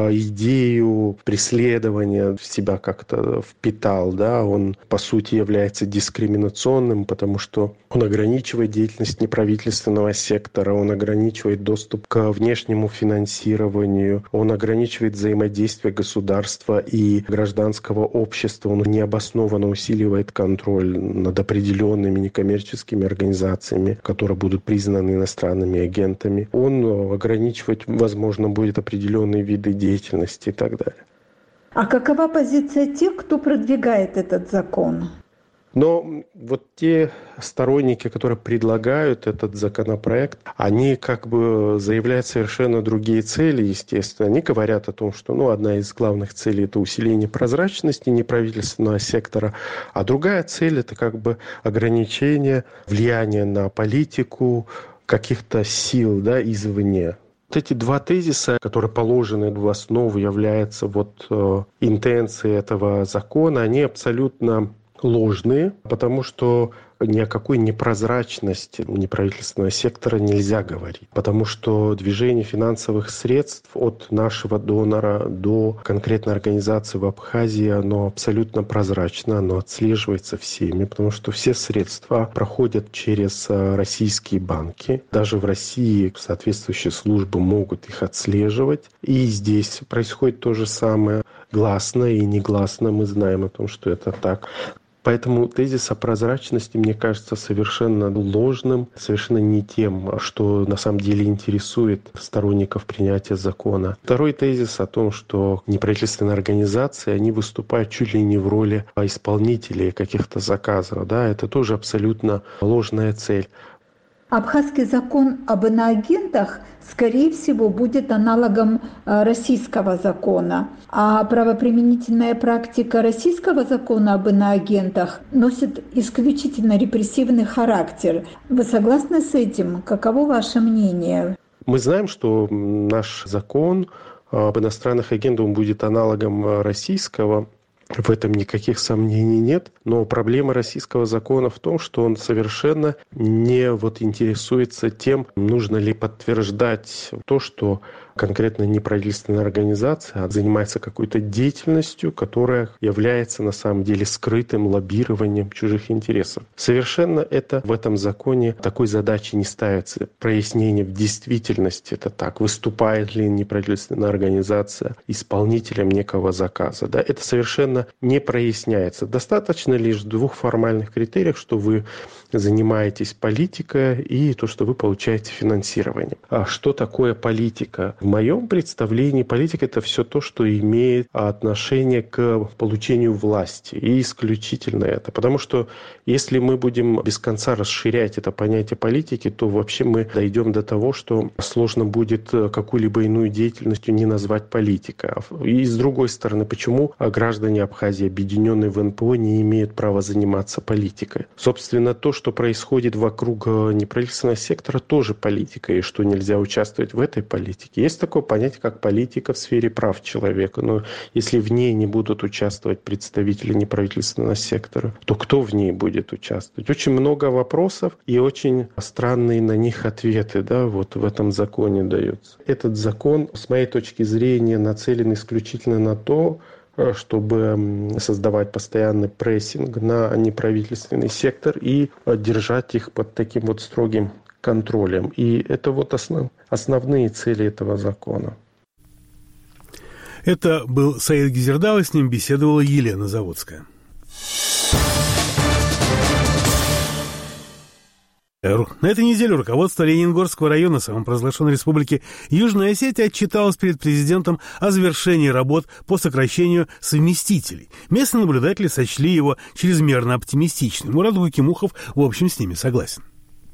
идею преследования в себя как-то впитал, да, он по сути является дискриминационным, потому что он ограничивает деятельность неправительственного сектора, он ограничивает доступ к внешнему финансированию, он ограничивает взаимодействие государства и гражданского общества, он необоснованно усиливает контроль над определенными некоммерческими организациями, которые будут признаны иностранными агентами. Он ограничивать, возможно, будет определенные виды деятельности и так далее. А какова позиция тех, кто продвигает этот закон? Но вот те сторонники, которые предлагают этот законопроект, они как бы заявляют совершенно другие цели, естественно. Они говорят о том, что ну, одна из главных целей – это усиление прозрачности неправительственного сектора, а другая цель – это как бы ограничение влияния на политику каких-то сил, да, извне. Вот эти два тезиса, которые положены в основу, являются вот э, интенцией этого закона, они абсолютно ложные, потому что ни о какой непрозрачности неправительственного сектора нельзя говорить. Потому что движение финансовых средств от нашего донора до конкретной организации в Абхазии, оно абсолютно прозрачно, оно отслеживается всеми, потому что все средства проходят через российские банки. Даже в России соответствующие службы могут их отслеживать. И здесь происходит то же самое. Гласно и негласно мы знаем о том, что это так. Поэтому тезис о прозрачности, мне кажется, совершенно ложным, совершенно не тем, что на самом деле интересует сторонников принятия закона. Второй тезис о том, что неправительственные организации, они выступают чуть ли не в роли исполнителей каких-то заказов. Да? Это тоже абсолютно ложная цель. Абхазский закон об иноагентах, скорее всего, будет аналогом российского закона. А правоприменительная практика российского закона об иноагентах носит исключительно репрессивный характер. Вы согласны с этим? Каково ваше мнение? Мы знаем, что наш закон об иностранных агентах будет аналогом российского. В этом никаких сомнений нет. Но проблема российского закона в том, что он совершенно не вот интересуется тем, нужно ли подтверждать то, что конкретно неправительственная организация занимается какой-то деятельностью, которая является на самом деле скрытым лоббированием чужих интересов. Совершенно это в этом законе такой задачи не ставится. Прояснение в действительности это так. Выступает ли неправительственная организация исполнителем некого заказа. Да? Это совершенно не проясняется. Достаточно лишь двух формальных критериев, что вы занимаетесь политикой и то, что вы получаете финансирование. А что такое политика? В моем представлении политика – это все то, что имеет отношение к получению власти. И исключительно это. Потому что если мы будем без конца расширять это понятие политики, то вообще мы дойдем до того, что сложно будет какую-либо иную деятельностью не назвать политикой. И с другой стороны, почему граждане Абхазии, объединенные в эн пэ о, не имеют права заниматься политикой? Собственно, то, что происходит вокруг неправительственного сектора, тоже политика, и что нельзя участвовать в этой политике. Есть такое понятие, как политика в сфере прав человека. Но если в ней не будут участвовать представители неправительственного сектора, то кто в ней будет участвовать? Очень много вопросов и очень странные на них ответы, да, вот в этом законе даются. Этот закон, с моей точки зрения, нацелен исключительно на то, чтобы создавать постоянный прессинг на неправительственный сектор и держать их под таким вот строгим контролем. И это вот основ, основные цели этого закона. Это был Саид Гизердалов, с ним беседовала Елена Заводская. На этой неделе руководство Ленингорского района самопровозглашенной республики Южная Осетия отчиталось перед президентом о завершении работ по сокращению совместителей. Местные наблюдатели сочли его чрезмерно оптимистичным. Мурат Гукимухов, в общем, с ними согласен.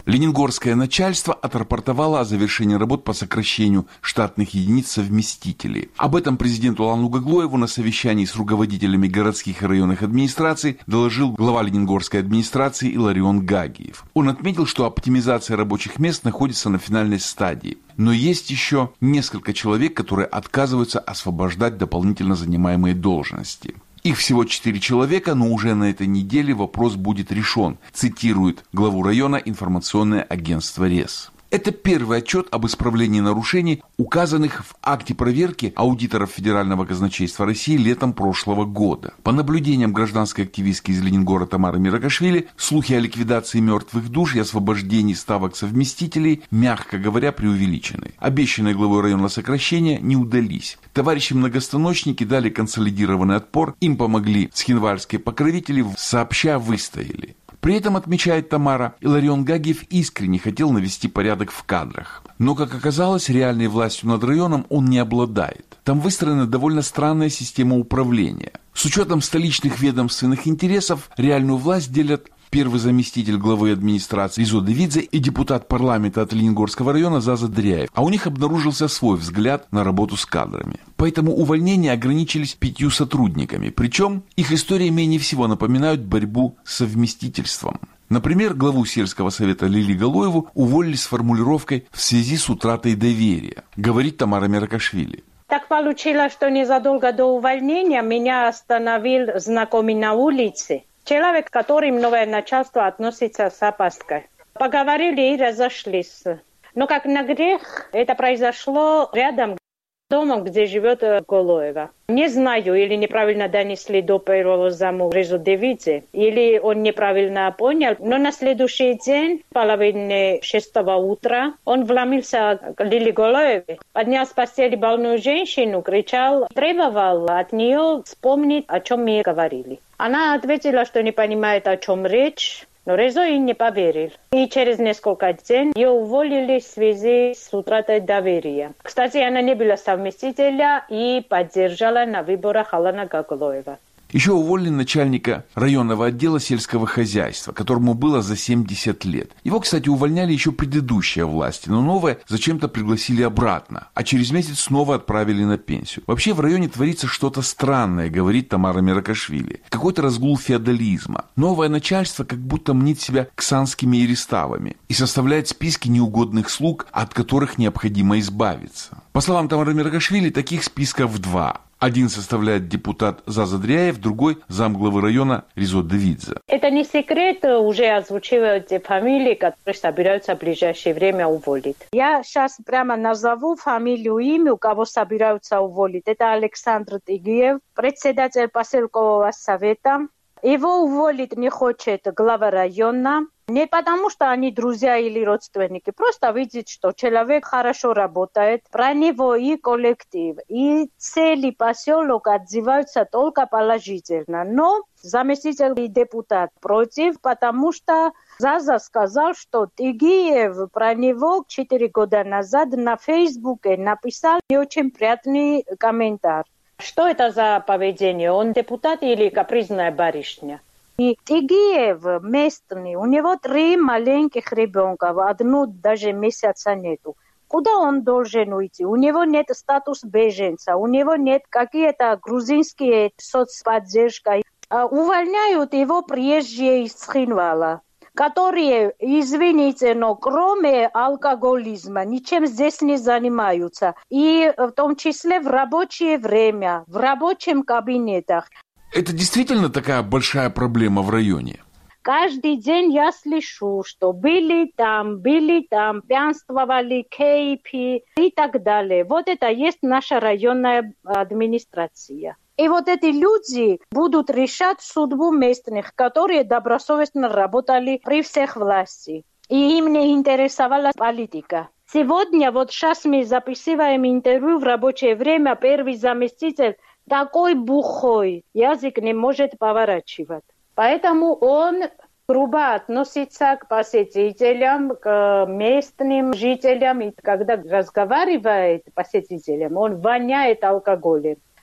Ленингорское начальство отрапортовало о завершении работ по сокращению штатных единиц совместителей. Об этом президенту Улану Гаглоеву на совещании с руководителями городских и районных администраций доложил глава Ленингорской администрации Иларион Гагиев. Он отметил, что оптимизация рабочих мест находится на финальной стадии. Но есть еще несколько человек, которые отказываются освобождать дополнительно занимаемые должности. Их всего четыре человека, но уже на этой неделе вопрос будет решен, цитирует главу района информационное агентство РЕС. Это первый отчет об исправлении нарушений, указанных в акте проверки аудиторов Федерального казначейства России летом прошлого года. По наблюдениям гражданской активистки из Ленингора Тамары Миракашвили, слухи о ликвидации мертвых душ и освобождении ставок совместителей, мягко говоря, преувеличены. Обещанные главой района сокращения не удались. Товарищи-многостаночники дали консолидированный отпор, им помогли схинвальские покровители, сообща выстояли. При этом, отмечает Тамара, Иларион Гагиев искренне хотел навести порядок в кадрах. Но, как оказалось, реальной властью над районом он не обладает. Там выстроена довольно странная система управления. С учетом столичных ведомственных интересов, реальную власть делят первый заместитель главы администрации Ризо Давидзе и депутат парламента от Ленингорского района Заза Дряев. А у них обнаружился свой взгляд на работу с кадрами. Поэтому увольнения ограничились пятью сотрудниками. Причем их истории менее всего напоминают борьбу с совместительством. Например, главу сельского совета Лили Галоеву уволили с формулировкой «в связи с утратой доверия», говорит Тамара Миракашвили. Так получилось, что незадолго до увольнения меня остановил знакомый на улице. Человек, к которому новое начальство относится с опаской. Поговорили и разошлись. Но как на грех, это произошло рядом с домом, где живет Галоева. Не знаю, или неправильно донесли до первого зама Ризо Давидзе, или он неправильно понял. Но на следующий день, в половине шестого утра, он вломился к Лили Галоевой, поднял с постели больную женщину, кричал, требовал от нее вспомнить, о чем мы говорили. Она ответила, что не понимает, о чем речь, но Ризо и не поверил. И через несколько дней ее уволили в связи с утратой доверия. Кстати, она не была совместителя и поддержала на выборах Алана Гаглоева. Еще уволили начальника районного отдела сельского хозяйства, которому было за семьдесят лет. Его, кстати, увольняли еще предыдущие власти, но новые зачем-то пригласили обратно, а через месяц снова отправили на пенсию. Вообще в районе творится что-то странное, говорит Тамара Миракашвили. Какой-то разгул феодализма. Новое начальство как будто мнит себя ксанскими ириставами и составляет списки неугодных слуг, от которых необходимо избавиться. По словам Тамары Миракашвили, таких списков два. Один составляет депутат Заза Дряев, другой замглавы района Ризо Давидзе. Это не секрет, уже озвучивают фамилии, которые собираются в ближайшее время уволить. Я сейчас прямо назову фамилию, имя, кого собираются уволить. Это Александр Тигиев, председатель поселкового совета. Его уволить не хочет глава района. Не потому, что они друзья или родственники, просто видит, что человек хорошо работает, про него и коллектив, и целый поселок отзываются только положительно. Но заместитель и депутат против, потому что Заза сказал, что Тигиев про него четыре года назад на Фейсбуке написал не очень приятный комментарий. Что это за поведение? Он депутат или капризная барышня? И Тигиев местный, у него три маленьких ребенка, одну даже месяца нету. Куда он должен уйти? У него нет статуса беженца, у него нет какие-то грузинские соцподдержки. Увольняют его приезжие из Цхинвала, которые, извините, но кроме алкоголизма ничем здесь не занимаются. И в том числе в рабочее время, в рабочем кабинетах. Это действительно такая большая проблема в районе? Каждый день я слышу, что были там, были там, пьянствовали, кейпи и так далее. Вот это есть наша районная администрация. И вот эти люди будут решать судьбу местных, которые добросовестно работали при всех власти. И им не интересовала политика. Сегодня, вот сейчас мы записываем интервью в рабочее время, первый заместитель такой бухой, язык не может поворачивать. Поэтому он грубо относится к посетителям, к местным жителям. И когда разговаривает с посетителем, он воняет алкоголем.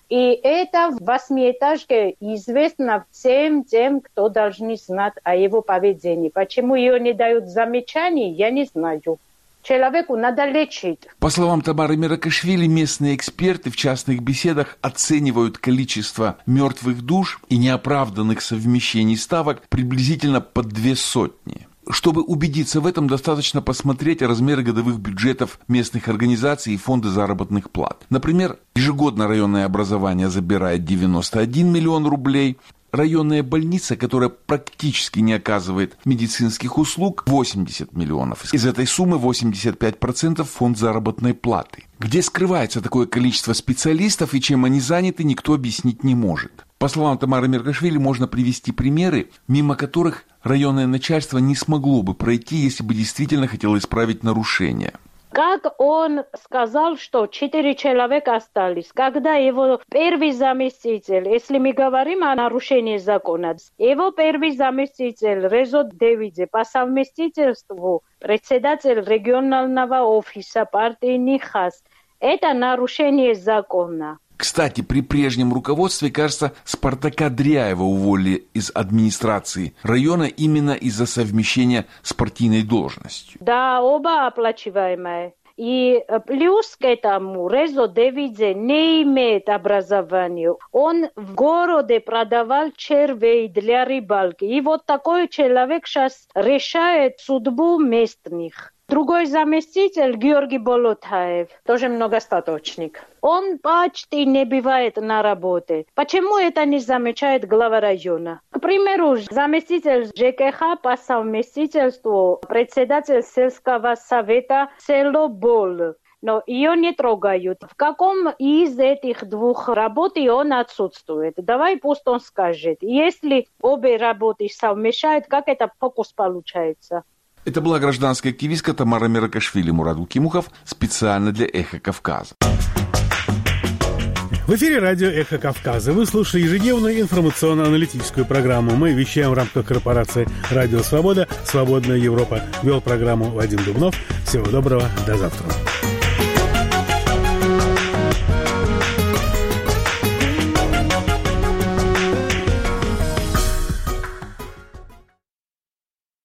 И это в восьмиэтажке известно всем тем, кто должны знать о его поведении. Почему ее не дают замечаний, я не знаю. Человеку надо лечить. По словам Тамары Меракашвили, местные эксперты в частных беседах оценивают количество мертвых душ и неоправданных совмещений ставок приблизительно под две сотни. Чтобы убедиться в этом, достаточно посмотреть размеры годовых бюджетов местных организаций и фонды заработных плат. Например, ежегодно районное образование забирает девяносто один миллион рублей, районная больница, которая практически не оказывает медицинских услуг, восемьдесят миллионов. Из этой суммы восемьдесят пять процентов фонд заработной платы. Где скрывается такое количество специалистов и чем они заняты, никто объяснить не может. По словам Тамары Меркашвили, можно привести примеры, мимо которых районное начальство не смогло бы пройти, если бы действительно хотело исправить нарушения. Как он сказал, что четыре человека остались, когда его первый заместитель, если мы говорим о нарушении закона, его первый заместитель Резо Девидзе по совместительству председатель регионального офиса партии Нихас, это нарушение закона. Кстати, при прежнем руководстве, кажется, Спартака Дряева уволили из администрации района именно из-за совмещения с партийной должностью. Да, оба оплачиваемые. И плюс к этому Резо Девидзе не имеет образования. Он в городе продавал червей для рыбалки. И вот такой человек сейчас решает судьбу местных. Другой заместитель Георгий Болотаев, тоже многостаточник. Он почти не бывает на работе. Почему это не замечает глава района? К примеру, заместитель ЖКХ по совместительству председатель сельского совета село Бол. Но ее не трогают. В каком из этих двух работ он отсутствует? Давай пусть он скажет. Если обе работы совмещают, как это фокус получается? Это была гражданская активистка Тамара Меракашвили. Мурат Гукимухов специально для «Эхо Кавказа». В эфире радио «Эхо Кавказа». Вы слушаете ежедневную информационно-аналитическую программу. Мы вещаем в рамках корпорации «Радио Свобода», «Свободная Европа». Вел программу Вадим Дубнов. Всего доброго, до завтра.